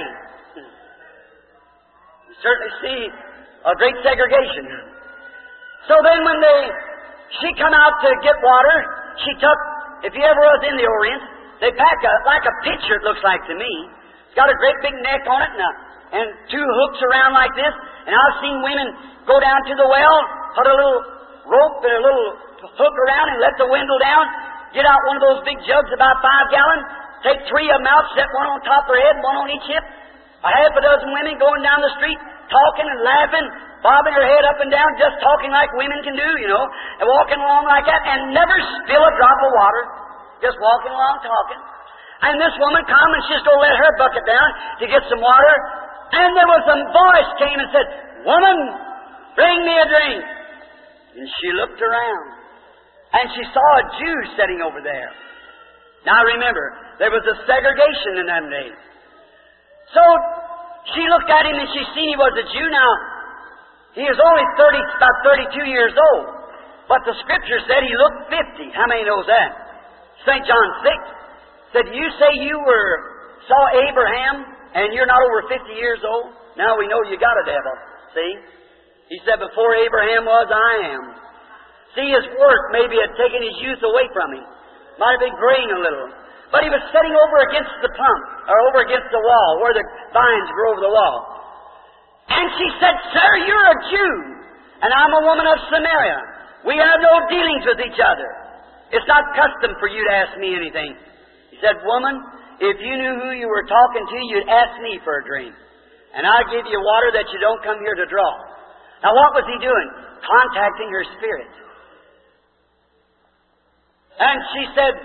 [SPEAKER 1] You certainly see a great segregation. So then when she come out to get water, she took, if you ever was in the Orient, they pack like a pitcher, it looks like to me. It's got a great big neck on it and two hooks around like this. And I've seen women go down to the well, put a little rope and a little hook around and let the windle down, get out one of those big jugs about 5 gallons, take 3 of them out, set one on top of their head, one on each hip. A half a dozen women going down the street, talking and laughing, bobbing her head up and down, just talking like women can do, and walking along like that, and never spill a drop of water, just walking along talking. And this woman come and she's going to let her bucket down to get some water, and there was a voice came and said, "Woman, bring me a drink." And she looked around, and she saw a Jew sitting over there. Now remember, there was a segregation in them days. So she looked at him and she seen he was a Jew. Now, he was only about 32 years old. But the Scripture said he looked 50. How many knows that? St. John 6 said, "You say you saw Abraham and you're not over 50 years old? Now we know you got a devil." See? He said, "Before Abraham was, I am." See, his work maybe had taken his youth away from him. Might have been graying a little. But he was sitting over against the pump, or over against the wall, where the vines grow over the wall. And she said, "Sir, you're a Jew, and I'm a woman of Samaria. We have no dealings with each other. It's not custom for you to ask me anything." He said, "Woman, if you knew who you were talking to, you'd ask me for a drink. And I'll give you water that you don't come here to draw." Now what was he doing? Contacting her spirit. And she said,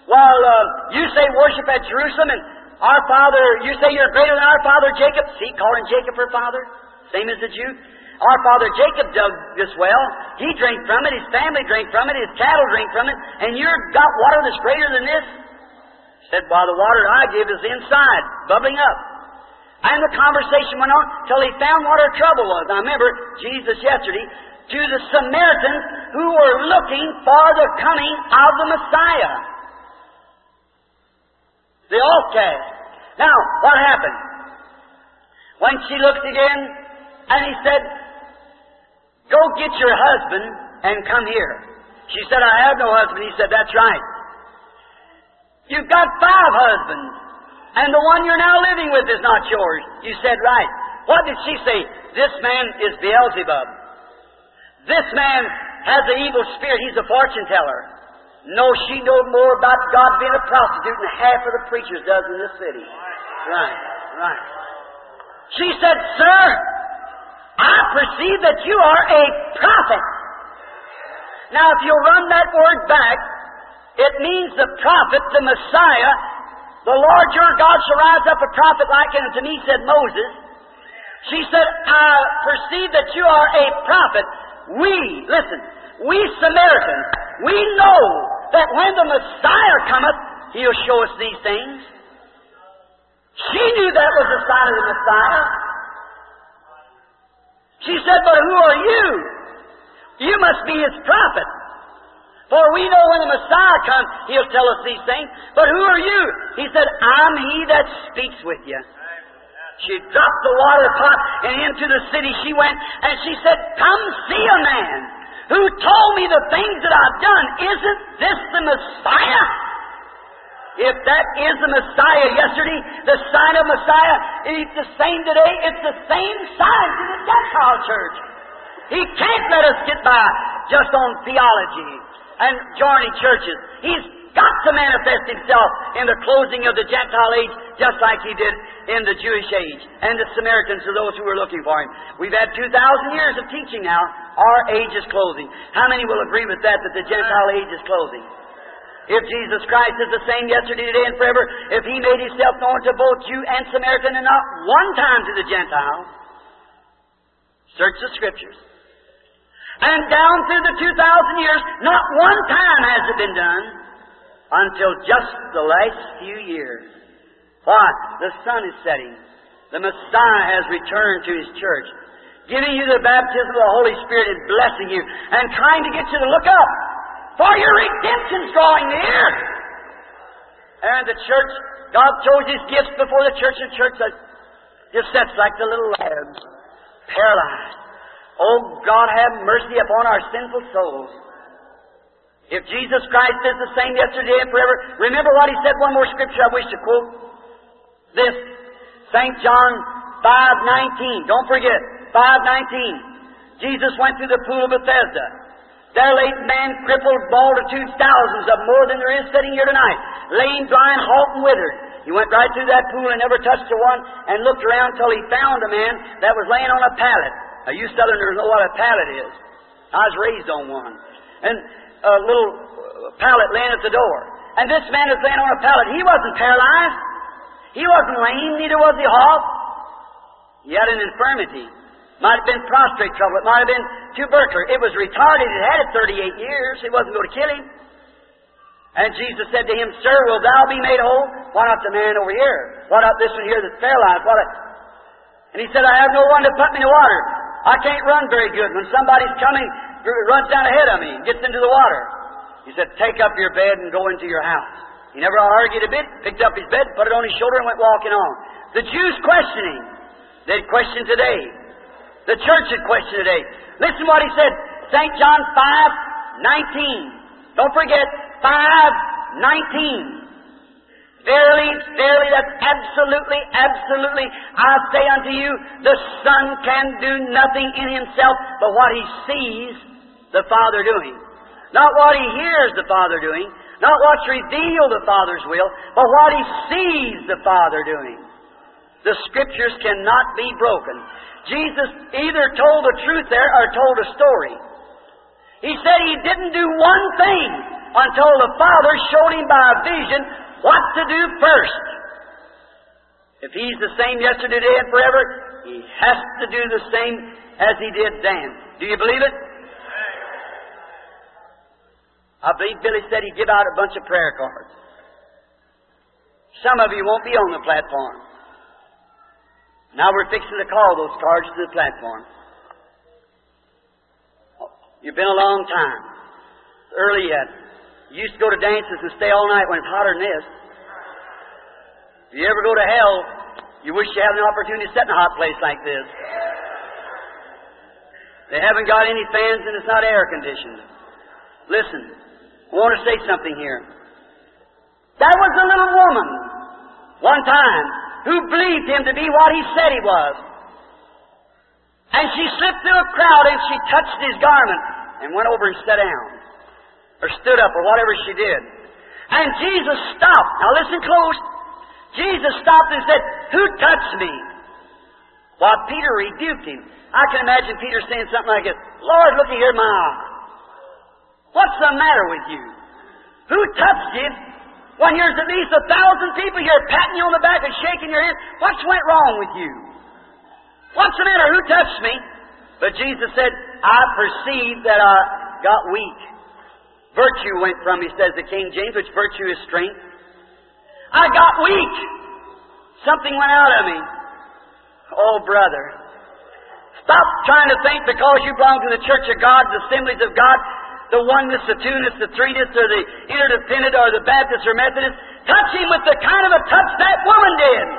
[SPEAKER 1] Well, you say worship at Jerusalem, and our father, you say you're greater than our father Jacob. See, calling Jacob her father, same as the Jew. Our father Jacob dug this well. He drank from it. His family drank from it. His cattle drank from it. And you've got water that's greater than this? He said, well, the water I give is inside, bubbling up. And the conversation went on till he found what her trouble was. Now remember, Jesus yesterday, to the Samaritans who were looking for the coming of the Messiah. The outcast. Now, what happened? When she looked again, and he said, go get your husband and come here. She said, I have no husband. He said, that's right. You've got 5 husbands, and the one you're now living with is not yours. You said, right. What did she say? This man is Beelzebub. This man has an evil spirit. He's a fortune teller. No, she knows more about God being a prostitute than half of the preachers does in this city. Right. She said, sir, I perceive that you are a prophet. Now, if you'll run that word back, it means the prophet, the Messiah. The Lord your God shall rise up a prophet like unto me, said Moses. She said, I perceive that you are a prophet. We Samaritans, we know that when the Messiah cometh, He'll show us these things. She knew that was the sign of the Messiah. She said, but who are you? You must be His prophet. For we know when the Messiah comes, He'll tell us these things. But who are you? He said, I'm He that speaks with you. She dropped the water pot, and into the city she went, and she said, come see a man who told me the things that I've done. Isn't this the Messiah? If that is the Messiah yesterday, the sign of Messiah is the same today. It's the same sign to the Gentile church. He can't let us get by just on theology and joining churches. He's got to manifest Himself in the closing of the Gentile age, just like He did in the Jewish age, and the Samaritans are those who were looking for Him. We've had 2,000 years of teaching now. Our age is closing. How many will agree with that the Gentile age is closing? If Jesus Christ is the same yesterday, today, and forever, if He made Himself known to both Jew and Samaritan and not one time to the Gentile, search the Scriptures. And down through the 2,000 years, not one time has it been done until just the last few years. Why? The sun is setting. The Messiah has returned to His church, giving you the baptism of the Holy Spirit and blessing you and trying to get you to look up, for your redemption's drawing near. And the church, God chose His gifts before the church, and the church just sits like the little lambs, paralyzed. Oh, God, have mercy upon our sinful souls. If Jesus Christ is the same yesterday and forever, remember what He said. One more scripture I wish to quote. This, St. John 5:19. Don't forget, 5:19. Jesus went through the pool of Bethesda. There lay man, crippled, multitudes, thousands of more than there is sitting here tonight, lame, dry, and halt and withered. He went right through that pool and never touched a one, and looked around till He found a man that was laying on a pallet. Now, you Southerners know what a pallet is. I was raised on one. And a little pallet laying at the door. And this man is laying on a pallet. He wasn't paralyzed. He wasn't lame, neither was he halt. He had an infirmity. Might have been prostrate trouble. It might have been tubercular. It was retarded. It had it 38 years. It wasn't going to kill him. And Jesus said to him, Sir, will thou be made whole? Why not the man over here? Why not this one here that's paralyzed? And he said, I have no one to put me in the water. I can't run very good. When somebody's coming, runs down ahead of me, gets into the water. He said, take up your bed and go into your house. He never argued a bit, picked up his bed, put it on his shoulder, and went walking on. The Jews questioning. They'd question today. The church had questioned today. Listen what he said, St. John 5:19. Don't forget, 5:19. Verily, verily, that's absolutely, absolutely, I say unto you, the Son can do nothing in Himself but what He sees the Father doing. Not what He hears the Father doing, not what's revealed the Father's will, but what He sees the Father doing. The Scriptures cannot be broken. Jesus either told the truth there or told a story. He said He didn't do one thing until the Father showed him by a vision what to do first. If He's the same yesterday, today, and forever, He has to do the same as He did then. Do you believe it? I believe Billy said he'd give out a bunch of prayer cards. Some of you won't be on the platform. Now we're fixing to call those cards to the platform. You've been a long time. It's early yet. You used to go to dances and stay all night when it's hotter than this. If you ever go to hell, you wish you had an opportunity to sit in a hot place like this. They haven't got any fans and it's not air conditioned. Listen, I want to say something here. There was a little woman one time who believed Him to be what He said He was. And she slipped through a crowd and she touched His garment and went over and sat down. Or stood up or whatever she did. And Jesus stopped. Now listen close. Jesus stopped and said, "Who touched me?" While Peter rebuked Him. I can imagine Peter saying something like this, "Lord, look here, my eye. What's the matter with you? Who touched you? When there's at least 1,000 people here patting you on the back and shaking your hand. What's went wrong with you? What's the matter? Who touched me?" But Jesus said, "I perceived that I got weak. Virtue went from me," says the King James, which virtue is strength. "I got weak. Something went out of me." Oh, brother. Stop trying to think because you belong to the Church of God, the Assemblies of God, the oneness, the two-ness, the threeness, or the interdependent, or the Baptist or Methodist. Touch Him with the kind of a touch that woman did.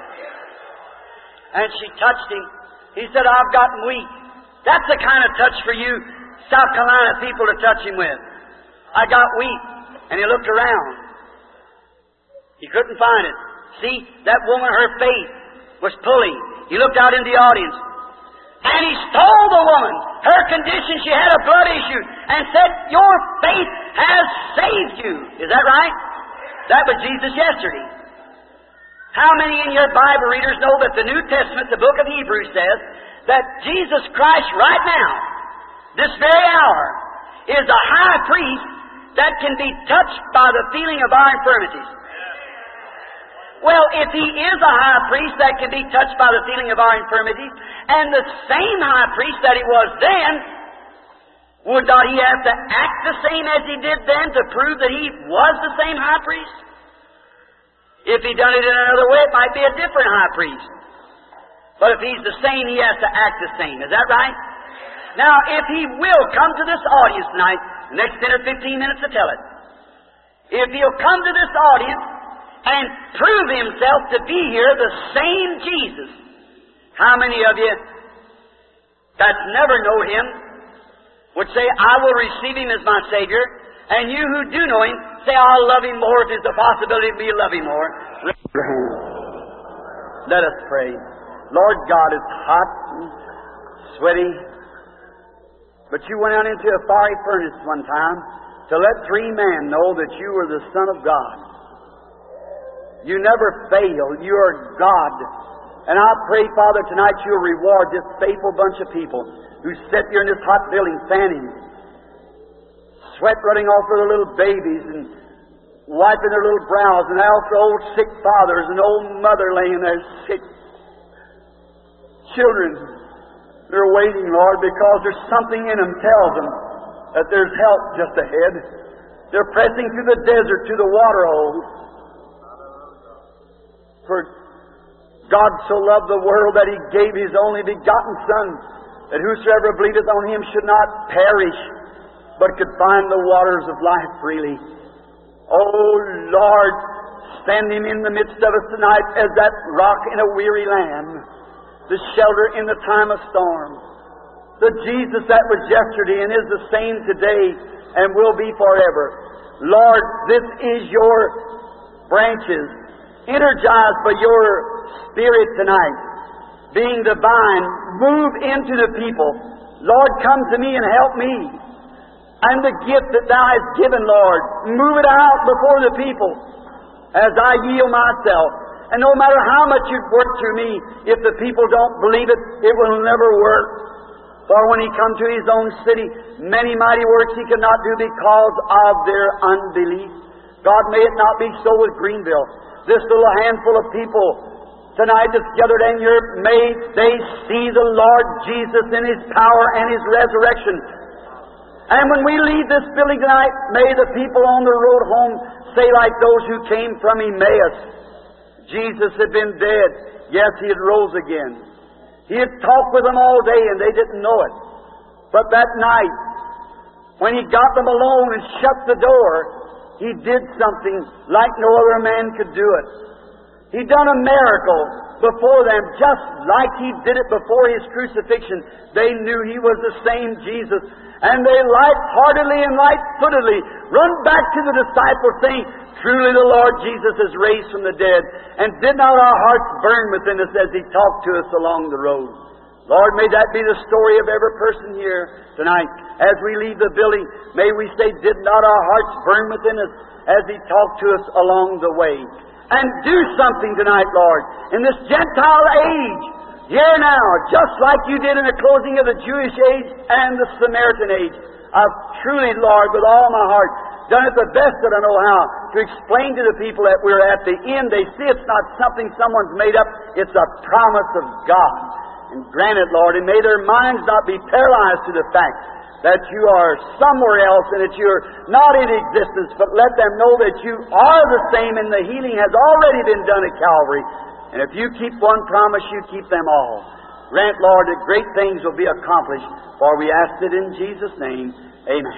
[SPEAKER 1] And she touched Him. He said, "I've gotten weak." That's the kind of touch for you South Carolina people to touch Him with. "I got weak." And He looked around. He couldn't find it. See, that woman, her faith was pulling. He looked out in the audience. And He told the woman her condition, she had a blood issue, and said, "Your faith has saved you." Is that right? That was Jesus yesterday. How many in your Bible readers know that the New Testament, the book of Hebrews, says that Jesus Christ right now, this very hour, is a high priest that can be touched by the feeling of our infirmities? Well, if He is a high priest that can be touched by the feeling of our infirmities, and the same high priest that He was then, would not He have to act the same as He did then to prove that He was the same high priest? If He done it in another way, it might be a different high priest. But if He's the same, He has to act the same. Is that right? Now, if He will come to this audience tonight, the next 10 or 15 minutes to tell it. If He'll come to this audience and prove Himself to be here, the same Jesus. How many of you that's never known Him would say, "I will receive Him as my Savior"? And you who do know Him, say, "I'll love Him more if there's a possibility of me to love Him more." Let us pray. Lord God, it's hot and sweaty, but You went out into a fiery furnace one time to let 3 men know that You were the Son of God. You never fail. You are God. And I pray, Father, tonight You'll reward this faithful bunch of people who sit here in this hot building fanning, sweat running off their little babies and wiping their little brows, and also old sick fathers and old mother laying there sick. Children, they're waiting, Lord, because there's something in them tells them that there's help just ahead. They're pressing through the desert to the water holes. For God so loved the world that He gave His only begotten Son, that whosoever believeth on Him should not perish, but could find the waters of life freely. Oh, Lord, send Him in the midst of us tonight as that rock in a weary land, the shelter in the time of storm. The Jesus that was yesterday and is the same today and will be forever. Lord, this is Your branches, energized by Your Spirit tonight, being divine. Move into the people. Lord, come to me and help me. And the gift that Thou hast given, Lord, move it out before the people as I yield myself. And no matter how much You've worked through me, if the people don't believe it, it will never work.
[SPEAKER 2] For when He come to His own city, many mighty works He could not do because of their unbelief. God, may it not be so with Greenville. This little handful of people tonight that's gathered in here, may they see the Lord Jesus in His power and His resurrection. And when we leave this building tonight, may the people on the road home say like those who came from Emmaus, Jesus had been dead. Yes, He had rose again. He had talked with them all day and they didn't know it. But that night, when He got them alone and shut the door, He did something like no other man could do it. He done a miracle before them, just like He did it before His crucifixion. They knew He was the same Jesus. And they light-heartedly and light-footedly run back to the disciples saying, truly the Lord Jesus is raised from the dead. And did not our hearts burn within us as He talked to us along the road? Lord, may that be the story of every person here tonight. As we leave the building, may we say, did not our hearts burn within us as He talked to us along the way? And do something tonight, Lord, in this Gentile age, here now, just like You did in the closing of the Jewish age and the Samaritan age. I've truly, Lord, with all my heart, done it the best that I know how to explain to the people that we're at the end. They see it's not something someone's made up, it's a promise of God. And grant it, Lord, and may their minds not be paralyzed to the fact that You are somewhere else and that You're not in existence, but let them know that You are the same and the healing has already been done at Calvary. And if You keep one promise, You keep them all. Grant, Lord, that great things will be accomplished, for we ask it in Jesus' name. Amen.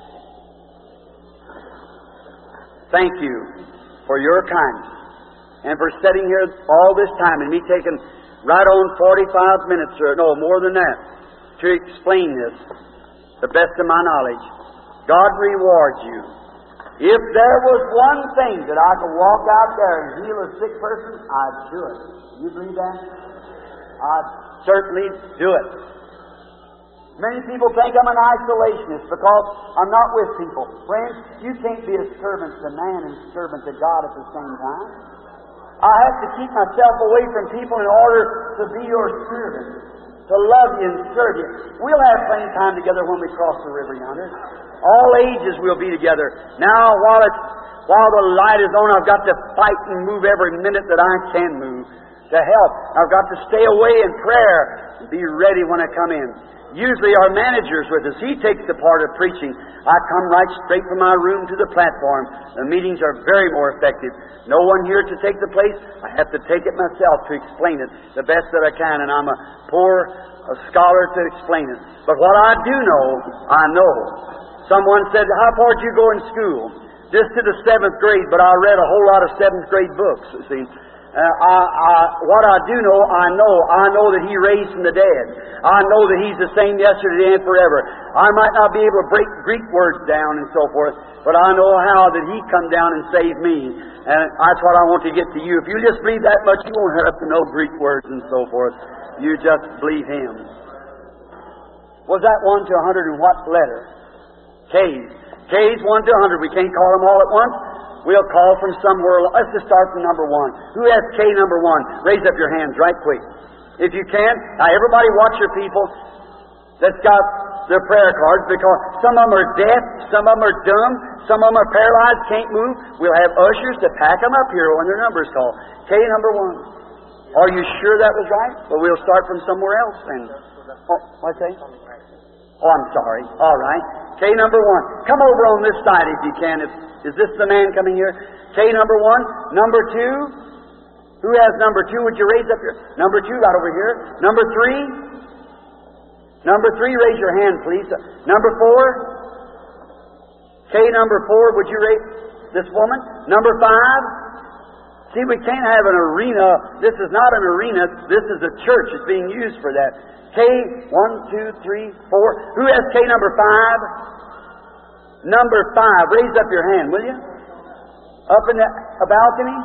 [SPEAKER 2] Thank You for Your kindness and for sitting here all this time and me taking right on 45 minutes, or no, more than that, to explain this the best of my knowledge. God reward you. If there was one thing that I could walk out there and heal a sick person, I'd do it. You believe that? I'd certainly do it. Many people think I'm an isolationist because I'm not with people. Friends, you can't be a servant to man and servant to God at the same time. I have to keep myself away from people in order to be Your servant, to love You and serve You. We'll have plenty of time together when we cross the river yonder. All ages we'll be together. Now, while the light is on, I've got to fight and move every minute that I can move to help. I've got to stay away in prayer and be ready when I come in. Usually our manager's with us. He takes the part of preaching. I come right straight from my room to the platform. The meetings are very more effective. No one here to take the place. I have to take it myself to explain it the best that I can, and I'm a poor scholar to explain it. But what I do know, I know. Someone said, how far did you go in school? Just to the 7th grade, but I read a whole lot of 7th grade books, you see. What I do know, I know that He raised from the dead. I know that He's the same yesterday and forever. I might not be able to break Greek words down and so forth, but I know how that He come down and saved me. And that's what I want to get to you. If you just believe that much, you won't have to know Greek words and so forth. You just believe Him. Was that 1 to 100 in what letter? K's. K's 1 to 100. We can't call them all at once. We'll call from somewhere. Let's just start from number 1. Who has K number 1? Raise up your hands right quick. If you can. Now everybody watch your people that's got their prayer cards, because some of them are deaf, some of them are dumb, some of them are paralyzed, can't move. We'll have ushers to pack them up here when their number's called. K number 1. Are you sure that was right? Well, we'll start from somewhere else then. Oh, what's that? Oh, I'm sorry. All right. K number 1. Come over on this side if you can. Is this the man coming here? K number 1. Number 2. Who has number 2? Would you raise up your... Number 2, right over here. Number 3. Number 3, raise your hand, please. Number 4. K number 4, would you raise this woman? Number 5. See, we can't have an arena. This is not an arena. This is a church. It's being used for that. K, 1, 2, 3, 4. Who has K number 5? Number 5. Raise up your hand, will you? Up in the balcony?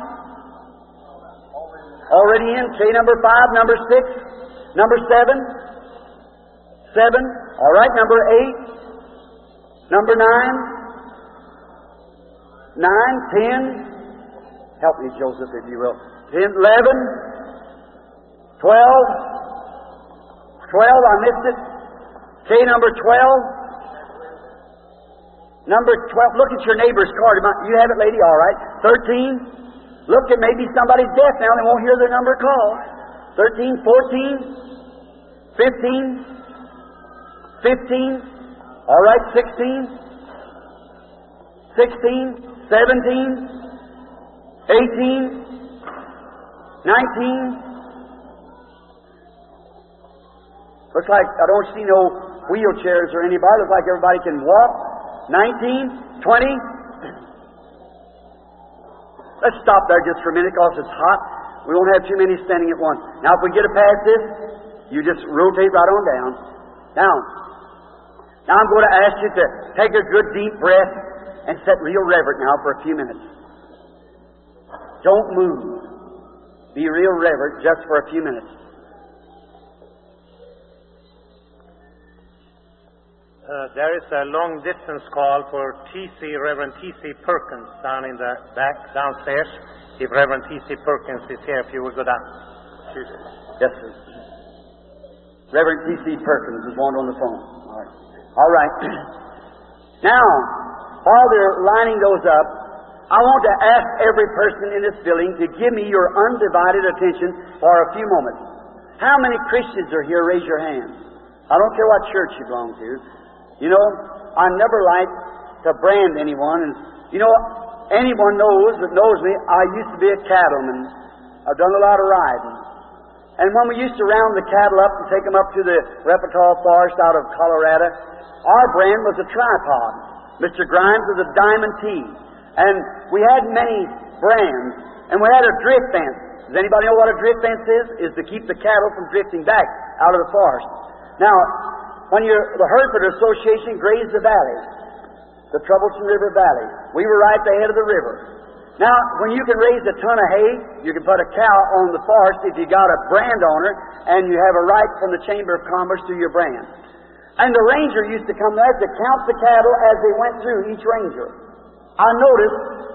[SPEAKER 2] Already in. K number 5. Number 6. Number 7. 7. All right. Number 8. Number 9. 9, 10. Help me, Joseph, if you will. 10, 11. 12. 12, I missed it. Okay, number 12. Number 12. Look at your neighbor's card. You have it, lady? All right. 13. Look at maybe somebody's deaf now. They won't hear their number called. 13, 14, 15, 15. All right, 16, 16, 17, 18, 19. Looks like I don't see no wheelchairs or anybody. Looks like everybody can walk. 19, 20. Let's stop there just for a minute because it's hot. We won't have too many standing at once. Now, if we get past this, you just rotate right on down. Now I'm going to ask you to take a good deep breath and sit real reverent now for a few minutes. Don't move. Be real reverent just for a few minutes.
[SPEAKER 3] There is a long-distance call for Reverend T.C. Perkins down in the back, downstairs. If Reverend T.C. Perkins is here, if you will go down.
[SPEAKER 2] Yes, sir. Reverend T.C. Perkins is one on the phone. All right. Now, while they're lining those up, I want to ask every person in this building to give me your undivided attention for a few moments. How many Christians are here? Raise your hand. I don't care what church you belong to. You know, I never like to brand anyone. And, you know, anyone that knows me, I used to be a cattleman. I've done a lot of riding. And when we used to round the cattle up and take them up to the Repetile Forest out of Colorado, our brand was a tripod. Mr. Grimes was a Diamond T. And we had many brands. And we had a drift fence. Does anybody know what a drift fence is? Is to keep the cattle from drifting back out of the forest. Now, when the Hereford Association grazed the valley, the Troublesome River Valley, we were right at the head of the river. Now, when you can raise a ton of hay, you can put a cow on the forest if you got a brand on her, and you have a right from the Chamber of Commerce to your brand. And the ranger used to come there to count the cattle as they went through, each ranger. I noticed,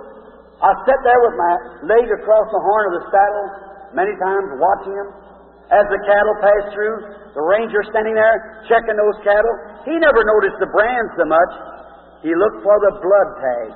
[SPEAKER 2] I sat there with my leg across the horn of the saddle many times watching them. As the cattle passed through, the ranger standing there checking those cattle, he never noticed the brand so much. He looked for the blood tag.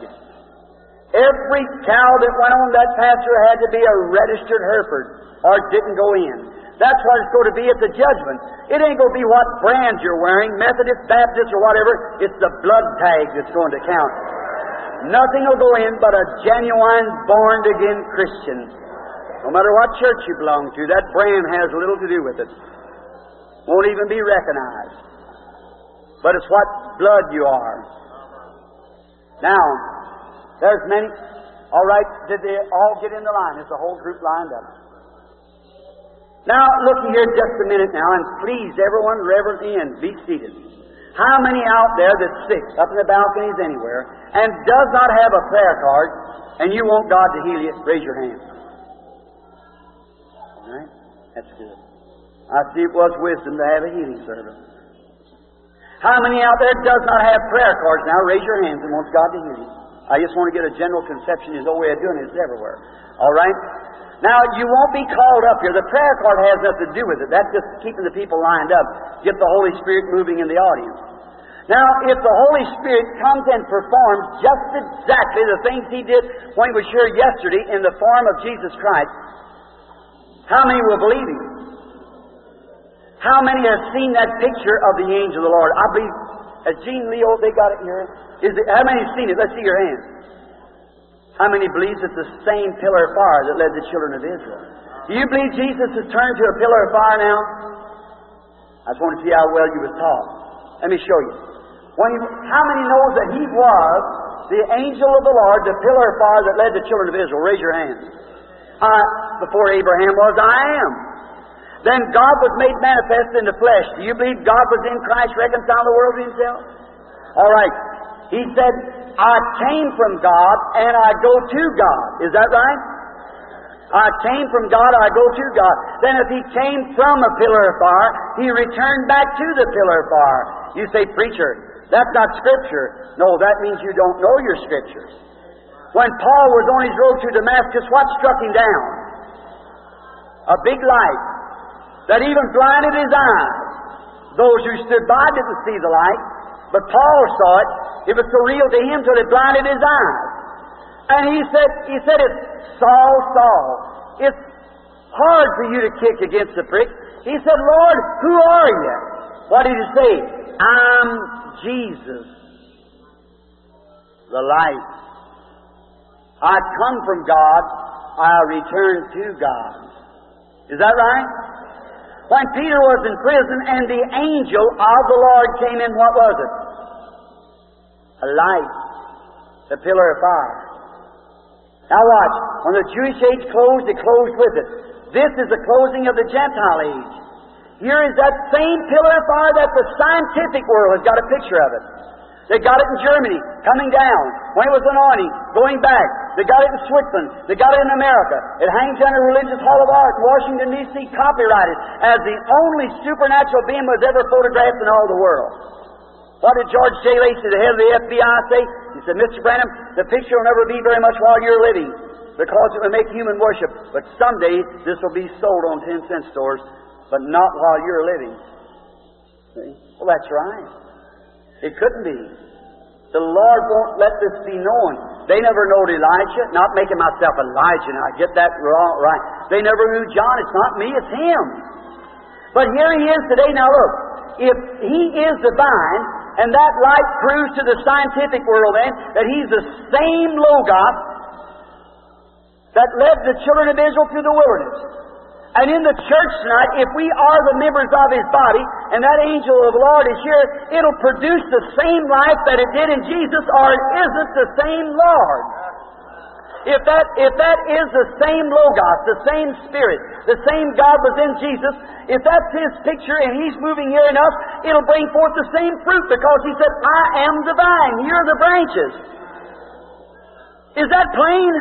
[SPEAKER 2] Every cow that went on that pasture had to be a registered Hereford or didn't go in. That's what it's going to be at the judgment. It ain't going to be what brand you're wearing, Methodist, Baptist, or whatever. It's the blood tag that's going to count. Nothing will go in but a genuine, born-again Christian. No matter what church you belong to, that brand has little to do with it. Won't even be recognized. But it's what blood you are. Now, there's many. All right, did they all get in the line? Is the whole group lined up? Now, look here just a minute now, and please, everyone, reverently in, be seated. How many out there that's sick, up in the balconies anywhere, and does not have a prayer card, and you want God to heal you? Raise your hand. All right? That's good. I see it was wisdom to have a healing service. How many out there does not have prayer cards now? Raise your hands and wants God to heal you. I just want to get a general conception. There's no way of doing it. It's everywhere. All right? Now, you won't be called up here. The prayer card has nothing to do with it. That's just keeping the people lined up. Get the Holy Spirit moving in the audience. Now, if the Holy Spirit comes and performs just exactly the things He did when He was here yesterday in the form of Jesus Christ, how many will believe Him? How many have seen that picture of the angel of the Lord? I believe, as Gene Leo, they got it here. How many have seen it? Let's see your hands. How many believes it's the same pillar of fire that led the children of Israel? Do you believe Jesus has turned to a pillar of fire now? I just want to see how well you was taught. Let me show you. How many knows that He was the angel of the Lord, the pillar of fire that led the children of Israel? Raise your hands. Before Abraham was, I am. Then God was made manifest in the flesh. Do you believe God was in Christ, reconciled the world to Himself? All right. He said, I came from God and I go to God. Is that right? I came from God, I go to God. Then if He came from a pillar of fire, He returned back to the pillar of fire. You say, preacher, that's not Scripture. No, that means you don't know your Scriptures. When Paul was on his road to Damascus, what struck him down? A big light that even blinded his eyes. Those who stood by didn't see the light, but Paul saw it. It was so real to him till it blinded his eyes. And he said, it's Saul, Saul. It's hard for you to kick against the prick. He said, Lord, who are you? What did he say? I'm Jesus, the light. I come from God, I return to God. Is that right? When Peter was in prison and the angel of the Lord came in, what was it? A light, the pillar of fire. Now watch, when the Jewish age closed, it closed with it. This is the closing of the Gentile age. Here is that same pillar of fire that the scientific world has got a picture of it. They got it in Germany, coming down. When it was anointing, going back. They got it in Switzerland. They got it in America. It hangs on a religious hall of art in Washington, D.C., copyrighted as the only supernatural being was ever photographed in all the world. What did George J. Lacey, the head of the FBI, say? He said, Mr. Branham, the picture will never be very much while you're living because it will make human worship. But someday this will be sold on 10-cent stores, but not while you're living. See? Well, that's right. It couldn't be. The Lord won't let this be known. They never knowed Elijah. Not making myself Elijah now. I get that wrong, right. They never knew John. It's not me, it's Him. But here He is today. Now look, if He is divine, and that light proves to the scientific world then that He's the same Logos that led the children of Israel through the wilderness. And in the church tonight, if we are the members of His body, and that angel of the Lord is here, it'll produce the same life that it did in Jesus, or it isn't the same Lord. If that is the same Logos, the same Spirit, the same God was in Jesus, if that's His picture and He's moving here in us, it'll bring forth the same fruit because He said, I am the vine, you're the branches. Is that plain?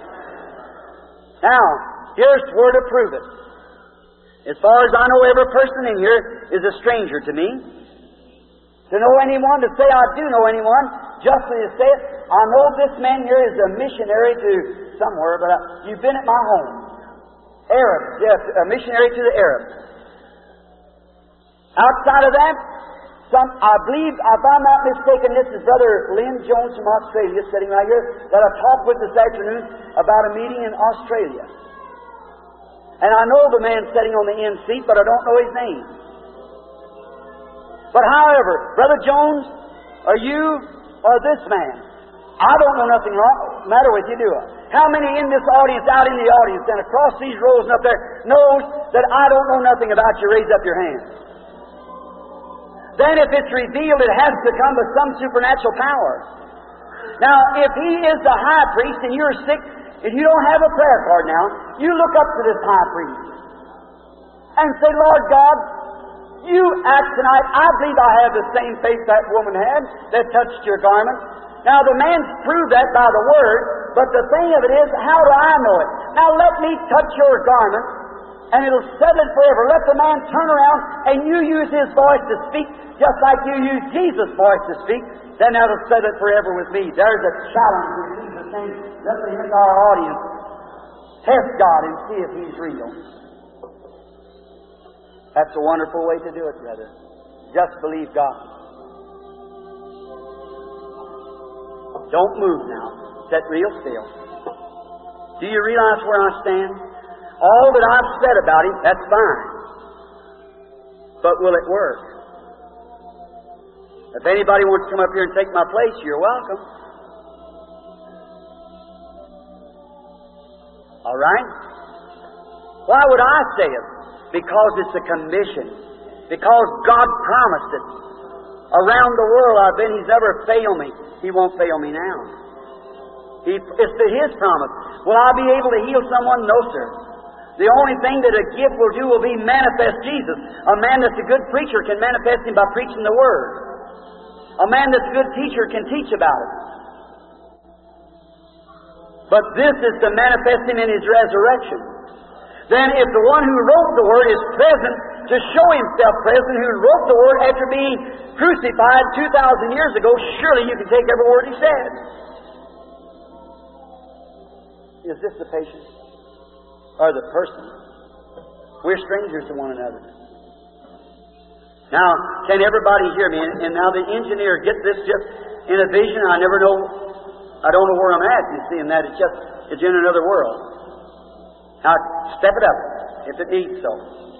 [SPEAKER 2] Now, here's where to prove it. As far as I know, every person in here is a stranger to me. To know anyone, to say I do know anyone, justly to say it, I know this man here is a missionary to somewhere, but you've been at my home. Arab, yes, a missionary to the Arabs. Outside of that, I believe, if I'm not mistaken, this is Brother Lynn Jones from Australia, sitting right here, that I talked with this afternoon about a meeting in Australia. And I know the man sitting on the end seat, but I don't know his name. But however, Brother Jones, or you, or this man, I don't know nothing wrong matter with you, do I? How many in this audience, out in the audience, and across these rows and up there, knows that I don't know nothing about you? Raise up your hand. Then if it's revealed, it has to come with some supernatural power. Now, if he is the high priest and you're sick, if you don't have a prayer card now, you look up to this high priest and say, Lord God, you act tonight. I believe I have the same faith that woman had that touched your garment. Now, the man's proved that by the Word, but the thing of it is, how do I know it? Now, let me touch your garment, and it'll settle it forever. Let the man turn around, and you use his voice to speak, just like you use Jesus' voice to speak. Then that'll settle it forever with me. There's a challenge in Jesus' name. Let me hit our audience. Test God and see if He's real. That's a wonderful way to do it, brother. Just believe God. Don't move now. Sit real still. Do you realize where I stand? All that I've said about Him, that's fine. But will it work? If anybody wants to come up here and take my place, you're welcome. All right? Why would I say it? Because it's a commission. Because God promised it. Around the world I've been, He's never failed me. He won't fail me now. It's to His promise. Will I be able to heal someone? No, sir. The only thing that a gift will do will be manifest Jesus. A man that's a good preacher can manifest Him by preaching the Word. A man that's a good teacher can teach about it. But this is to manifest Him in His resurrection. Then if the one who wrote the Word is present to show Himself present, who wrote the Word after being crucified 2,000 years ago, surely you can take every word He said. Is this the patient? Or the person? We're strangers to one another. Now, can everybody hear me? And now the engineer gets this just in a vision. I don't know where I'm at, you see, in that it's in another world. Now, step it up, if it needs so.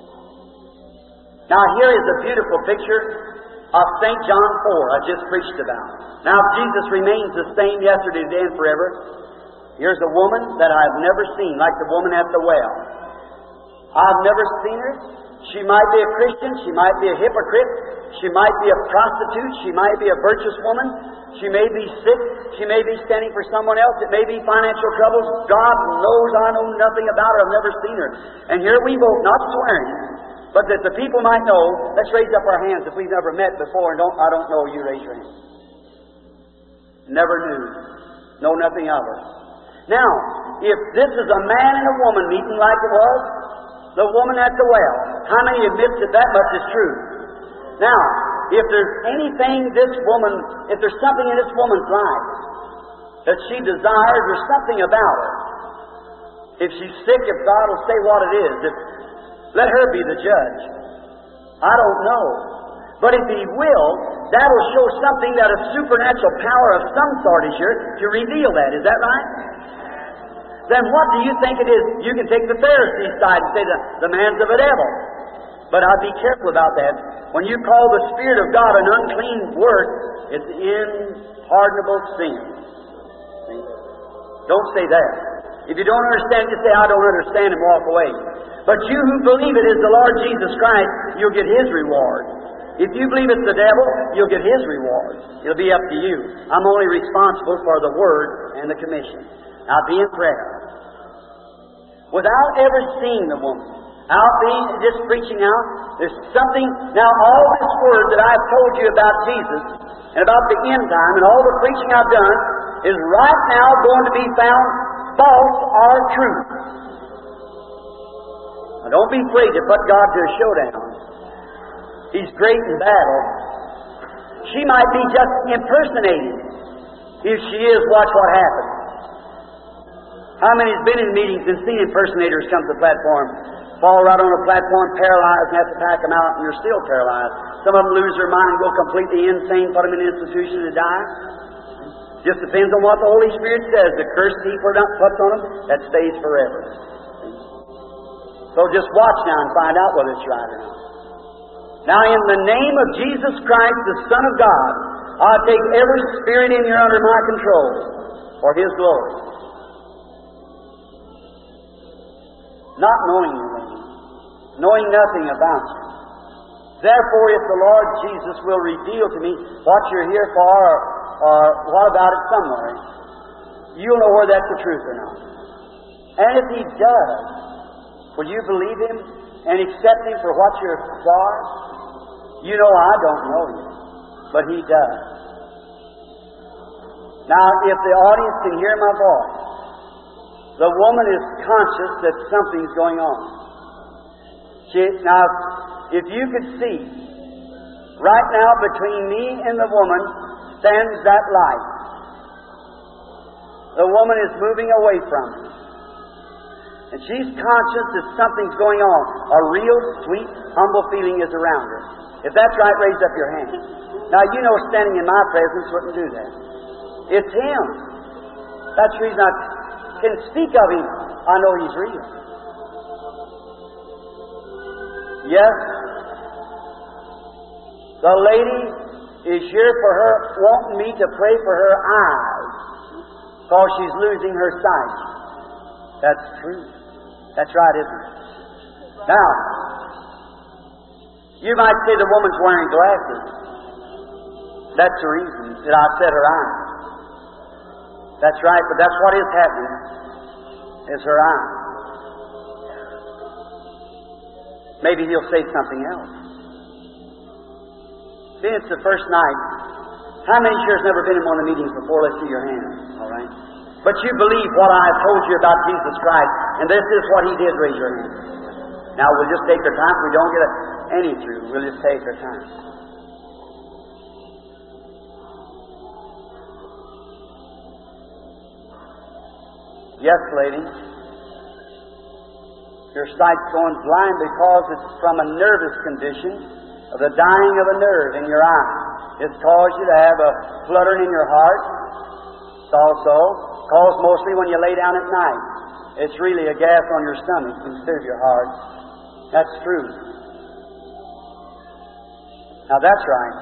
[SPEAKER 2] Now, here is a beautiful picture of St. John 4 I just preached about. Now, if Jesus remains the same yesterday, today, and forever, here's a woman that I've never seen, like the woman at the well. I've never seen her. She might be a Christian. She might be a hypocrite. She might be a prostitute. She might be a virtuous woman. She may be sick. She may be standing for someone else. It may be financial troubles. God knows I know nothing about her. I've never seen her. And here we both, not swearing, but that the people might know, let's raise up our hands if we've never met before and I don't know you, raise your hand. Never knew. Know nothing of her. Now, if this is a man and a woman meeting like it was, the woman at the well, how many admits that much is true? Now, if there's anything if there's something in this woman's life that she desires, or something about her, if she's sick, if God will say what it is, let her be the judge. I don't know. But if He will, that will show something that a supernatural power of some sort is here to reveal that. Is that right? Then what do you think it is? You can take the Pharisee side and say the man's of a devil. But I'd be careful about that. When you call the Spirit of God an unclean word, it's unpardonable sin. See? Don't say that. If you don't understand, just say, I don't understand, and walk away. But you who believe it is the Lord Jesus Christ, you'll get His reward. If you believe it's the devil, you'll get his reward. It'll be up to you. I'm only responsible for the Word and the commission. Now be in prayer. Without ever seeing the woman, out being just preaching out, there's something. Now all this Word that I've told you about Jesus and about the end time and all the preaching I've done is right now going to be found false or true. Now don't be afraid to put God to a showdown. He's great in battle. She might be just impersonating. If she is, watch what happens. How many's been in meetings and seen impersonators come to the platform, fall right on the platform, paralyzed, and have to pack them out, and you're still paralyzed? Some of them lose their mind and go completely insane, put them in an institution to die. Just depends on what the Holy Spirit says. The curse He puts on them, that stays forever. So just watch now and find out whether it's right or not. Now, in the name of Jesus Christ, the Son of God, I'll take every spirit in here under my control for His glory. Not knowing you, knowing nothing about you. Therefore, if the Lord Jesus will reveal to me what you're here for, or what about it somewhere, you'll know whether that's the truth or not. And if He does, will you believe Him and accept Him for what you're for? You know I don't know you, but He does. Now, if the audience can hear my voice, the woman is conscious that something's going on. Now, if you could see, right now between me and the woman stands that light. The woman is moving away from me. And she's conscious that something's going on. A real sweet, humble feeling is around her. If that's right, raise up your hand. Now, you know standing in my presence wouldn't do that. It's Him. That's the reason I can speak of Him. I know He's real. Yes, the lady is here for her, wanting me to pray for her eyes, because she's losing her sight. That's true. That's right, isn't it? Now, you might say the woman's wearing glasses. That's the reason that I set her eyes. That's right, but that's what is happening, is her eyes. Maybe He'll say something else. See, it's the first night. How many here has never been in one of the meetings before? Let's see your hands. All right. But you believe what I have told you about Jesus Christ, and this is what He did. Raise your hand. Now we'll just take our time. If we don't get any through, we'll just take our time. Yes, lady. Your sight's going blind because it's from a nervous condition. of the dying of a nerve in your eye. It's caused you to have a fluttering in your heart. It's also caused mostly when you lay down at night. It's really a gas on your stomach instead of your heart. That's true. Now that's right.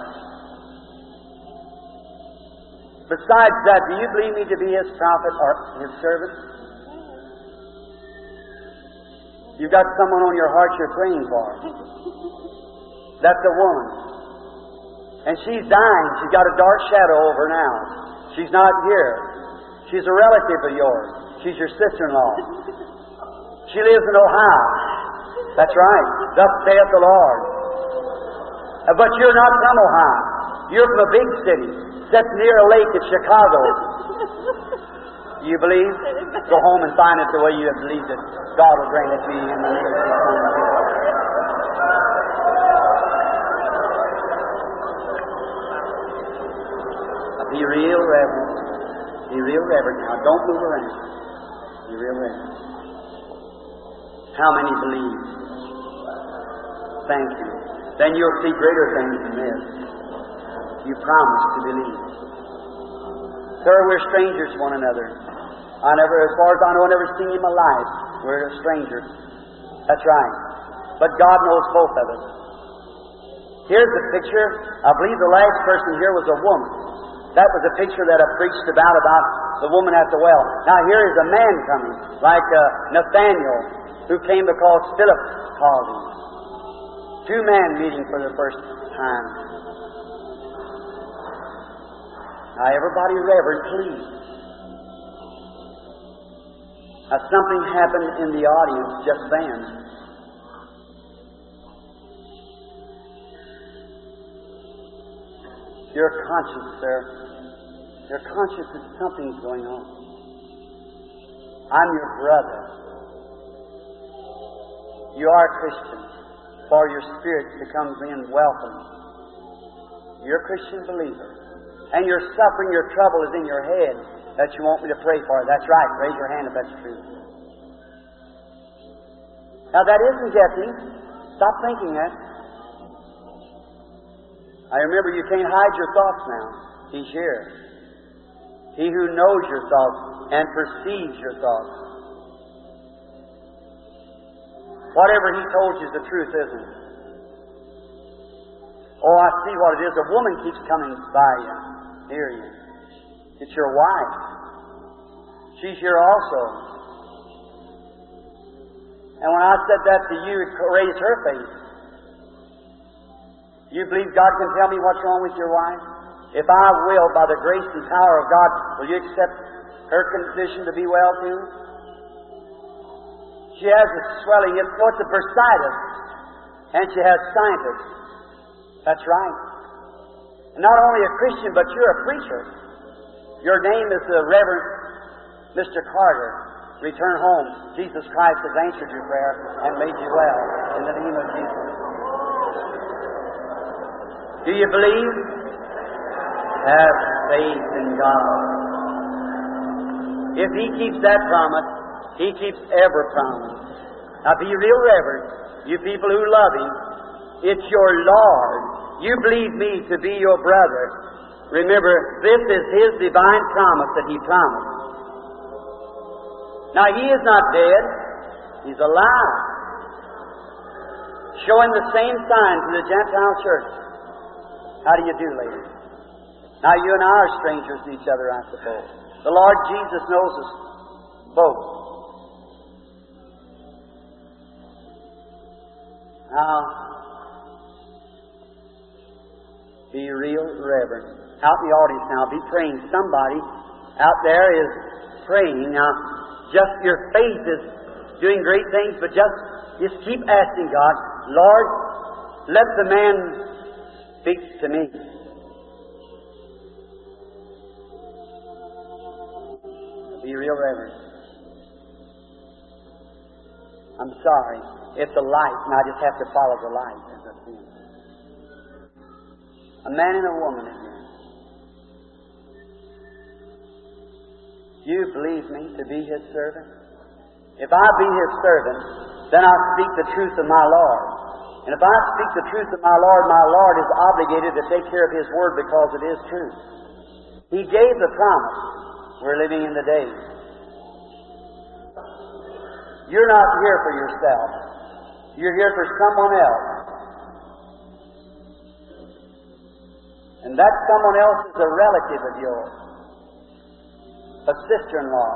[SPEAKER 2] Besides that, do you believe me to be His prophet or His servant? You've got someone on your heart you're praying for. That's a woman. And she's dying. She's got a dark shadow over her now. She's not here. She's a relative of yours. She's your sister-in-law. She lives in Ohio. That's right. Thus saith the Lord. But you're not from Ohio. You're from a big city, set near a lake at Chicago. You believe? Go home and find it the way you have believed it. God will grant it to you in the name of Jesus. Be real reverent. Be real reverent now. Don't move around. Be real reverent. How many believe? Thank you. Then you'll see greater things than this. You promise to believe. Sir, we're strangers to one another. As far as I know, I've never seen you in my life. We're strangers. That's right. But God knows both of us. Here's the picture. I believe the last person here was a woman. That was a picture that I preached about the woman at the well. Now here is a man coming, like Nathaniel, who came because Philip called him. Two men meeting for the first time. Now everybody reverent, please. Now something happened in the audience just then. You're conscious, sir. You're conscious that something's going on. I'm your brother. You are a Christian. For your spirit becomes in welcome. You're a Christian believer. And your suffering, your trouble is in your head that you want me to pray for. That's right. Raise your hand if that's true. Now that isn't guessing. Stop thinking that. I remember you can't hide your thoughts now. He's here. He who knows your thoughts and perceives your thoughts. Whatever He told you is the truth, isn't it? Oh, I see what it is. A woman keeps coming by you. Hear you. It's your wife. She's here also. And when I said that to you, it raised her face. You believe God can tell me what's wrong with your wife? If I will, by the grace and power of God, will you accept her condition to be well too? She has a swelling. It's a bursitis. And she has sinus. That's right. And not only a Christian, but you're a preacher. Your name is the Reverend Mr. Carter. Return home. Jesus Christ has answered your prayer and made you well. In the name of Jesus. Do you believe? Have faith in God. If He keeps that promise, He keeps every promise. Now be real reverent, you people who love Him. It's your Lord. You believe me to be your brother. Remember, this is His divine promise that He promised. Now He is not dead. He's alive. Showing the same sign to the Gentile church. How do you do, ladies? Now you and I are strangers to each other, I suppose. The Lord Jesus knows us both. Now, be real reverent. Out in the audience now, be praying. Somebody out there is praying. Now, just your faith is doing great things, but just keep asking God, Lord, let the man speak to me. Be real reverent. I'm sorry. It's a light, and I just have to follow the light as I see it. A man and a woman again. Do you believe me to be His servant? If I be His servant, then I'll speak the truth of my Lord. And if I speak the truth of my Lord is obligated to take care of His Word because it is truth. He gave the promise. We're living in the days. You're not here for yourself. You're here for someone else. And that someone else is a relative of yours. A sister-in-law.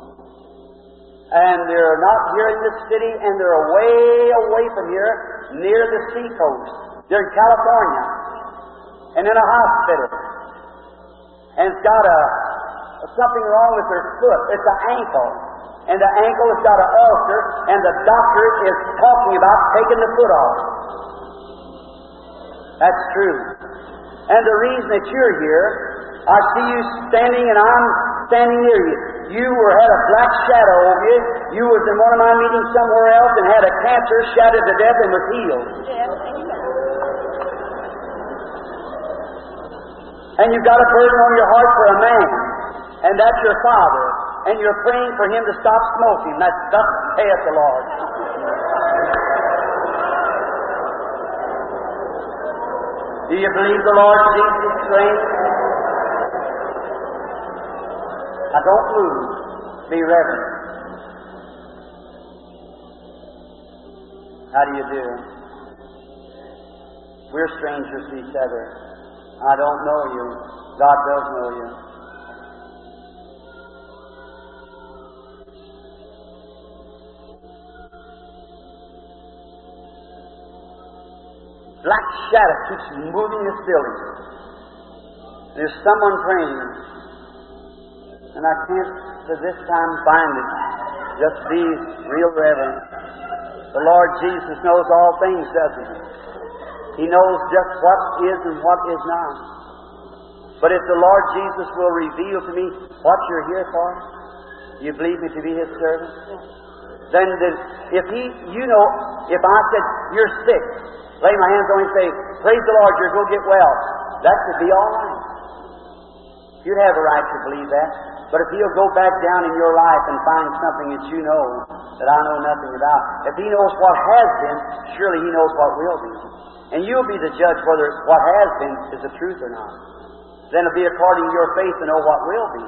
[SPEAKER 2] And they're not here in this city, and they're way away from here, near the seacoast. They're in California. And in a hospital. And it's got something wrong with their foot. It's an ankle. And the ankle has got an ulcer, and the doctor is talking about taking the foot off. That's true. And the reason that you're here, I see you standing, and I'm standing near you. You had a black shadow over you. You was in one of my meetings somewhere else and had a cancer, shattered to death, and was healed. And you've got a burden on your heart for a man, and that's your father. And you're praying for him to stop smoking. That's thus saith the Lord. Do you believe the Lord Jesus reigns? Now don't move. Be reverent. How do you do? We're strangers to each other. I don't know you. God does know you. Black shadow keeps moving this building. There's someone praying. And I can't, to this time, find it. Just be real reverent. The Lord Jesus knows all things, doesn't He? He knows just what is and what is not. But if the Lord Jesus will reveal to me what you're here for, you believe me to be His servant? Then if if I said, you're sick, lay my hands on you and say, praise the Lord, you're going to get well, that would be all right. You'd have a right to believe that. But if He'll go back down in your life and find something that you know that I know nothing about, if He knows what has been, surely He knows what will be. And you'll be the judge whether what has been is the truth or not. Then it'll be according to your faith to know what will be.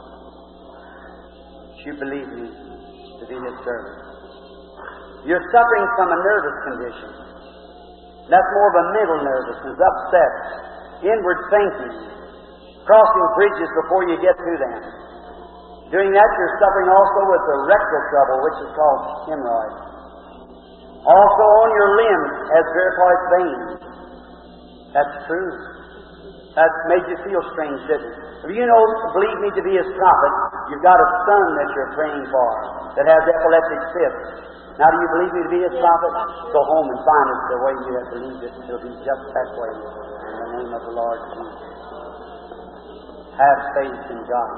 [SPEAKER 2] You believe me to be His servant. You're suffering from a nervous condition. That's more of a mental nervousness, upset, inward thinking, crossing bridges before you get to them. Doing that, you're suffering also with the rectal trouble, which is called hemorrhoids. Also on your limbs has varicose veins. That's true. That made you feel strange, didn't it? If you believe me to be His prophet, you've got a son that you're praying for that has epileptic fits. Now, do you believe me to be His prophet? Go home and find it the way you have believed it. It'll be just that way. In the name of the Lord Jesus. Have faith in God.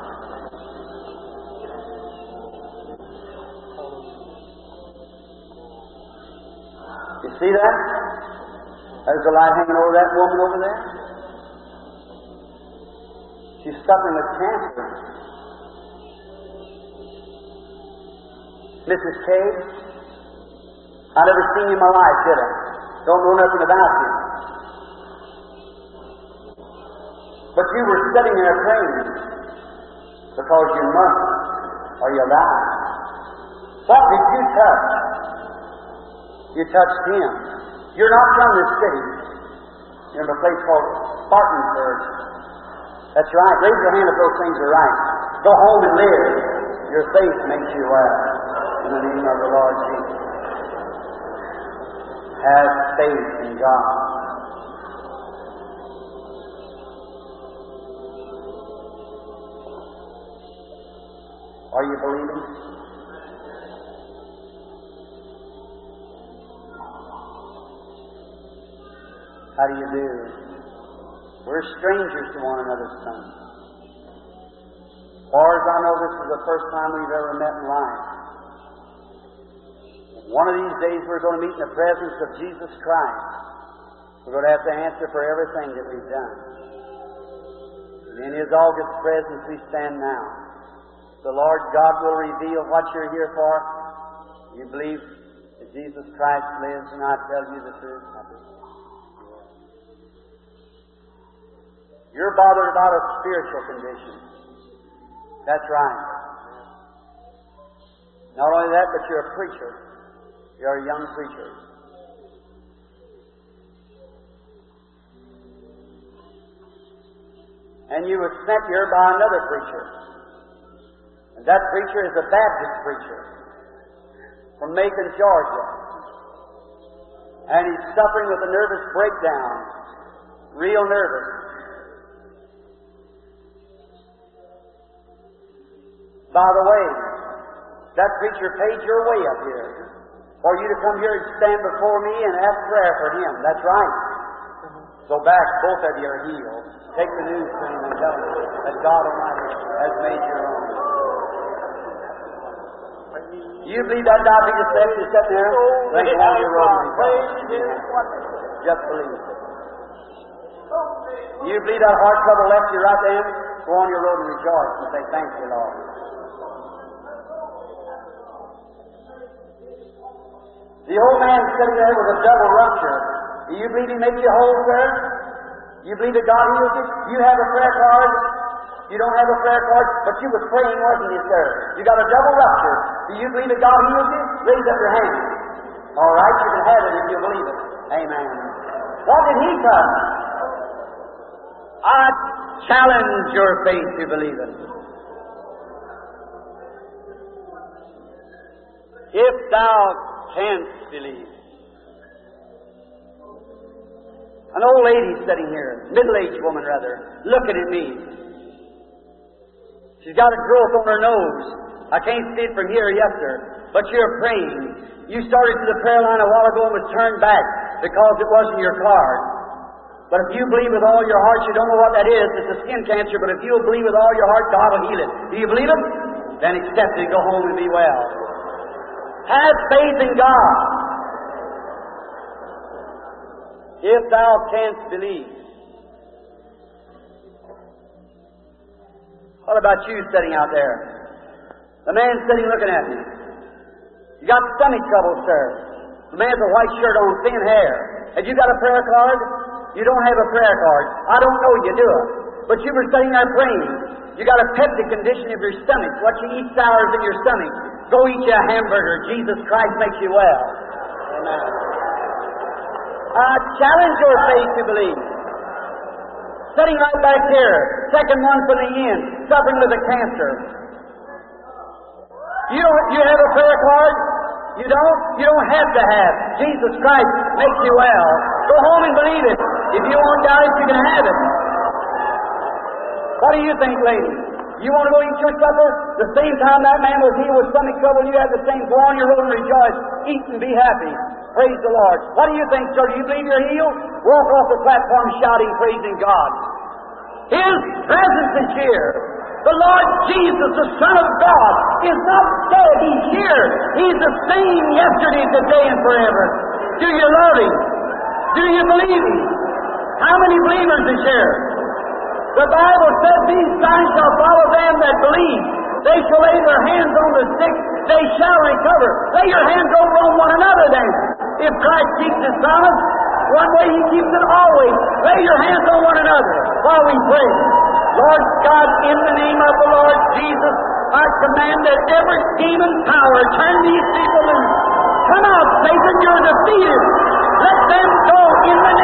[SPEAKER 2] You see that? There's a light hanging over that woman over there. She's suffering with cancer. Mrs. Cade, I never seen you in my life, did I? Don't know nothing about you. But you were sitting there praying because you must, or you'll die. What did you touch? You touched Him. You're not from this city. You're in a place called Spartanburg. That's right. Raise your hand if those things are right. Go home and live. Your faith makes you well. In the name of the Lord Jesus. Have faith in God. Are you believing? How do you do? We're strangers to one another, son. As far as I know, this is the first time we've ever met in life. One of these days we're going to meet in the presence of Jesus Christ. We're going to have to answer for everything that we've done. And in His august presence we stand now. The Lord God will reveal what you're here for. You believe that Jesus Christ lives, and I tell you the truth. You're bothered about a spiritual condition. That's right. Not only that, but you're a preacher. You're a young preacher. And you were sent here by another preacher. And that preacher is a Baptist preacher from Macon, Georgia. And he's suffering with a nervous breakdown. Real nervous. By the way, that preacher paid your way up here for you to come here and stand before me and ask prayer for him. That's right. So back, both of you are healed. Take the news to him and tell him that God Almighty has made your own. You believe that diabetes left you sitting there? Then go on your road and just believe it. You believe that heart trouble left you right then? Go on your road and rejoice and say, thank you, Lord. The old man sitting there with a double rupture. Do you believe He makes you whole, sir? You believe that God heals you? You have a prayer card? You don't have a prayer card, but you was praying, wasn't you, sir? You got a double rupture. Do you believe that God heals you? Raise up your hand. All right, you can have it if you believe it. Amen. What did He come? I challenge your faith to believe it. If thou canst believe. An old lady sitting here, middle-aged woman rather, looking at me. She's got a growth on her nose. I can't see it from here, yes, sir. But you're praying. You started to the prayer line a while ago and was turned back because it wasn't your card. But if you believe with all your heart, you don't know what that is. It's a skin cancer, but if you'll believe with all your heart, God will heal it. Do you believe it? Then accept it, go home and be well. Have faith in God. If thou canst believe. What about you sitting out there? The man sitting looking at me. You got stomach trouble, sir. The man with a white shirt on, thin hair. Have you got a prayer card? You don't have a prayer card. I don't know you do it. But you were sitting there praying. You got a peptic condition of your stomach. What you eat sours in your stomach. Go eat you a hamburger. Jesus Christ makes you well. Amen. I challenge your faith to believe. Sitting right back here, second one from the end, suffering with a cancer. You have a prayer card? You don't? You don't have to have. Jesus Christ makes you well. Go home and believe it. If you won't doubt it, you can have it. What do you think, ladies? You want to go eat your supper? The same time that man was healed with stomach trouble, you have the same. Go on your road and rejoice. Eat and be happy. Praise the Lord. What do you think, sir? Do you believe you're healed? Walk off the platform shouting, praising God. His presence is here. The Lord Jesus, the Son of God, is not dead. He's here. He's the same yesterday, today, and forever. Do you love Him? Do you believe Him? How many believers is here? The Bible says these signs shall follow them that believe. They shall lay their hands on the sick, they shall recover. Lay your hands over on one another then. If Christ keeps His promise, one way He keeps it always. Lay your hands on one another while we pray. Lord God, in the name of the Lord Jesus, I command that every demon power turn these people loose. Come out, Satan, you're defeated. Let them go in the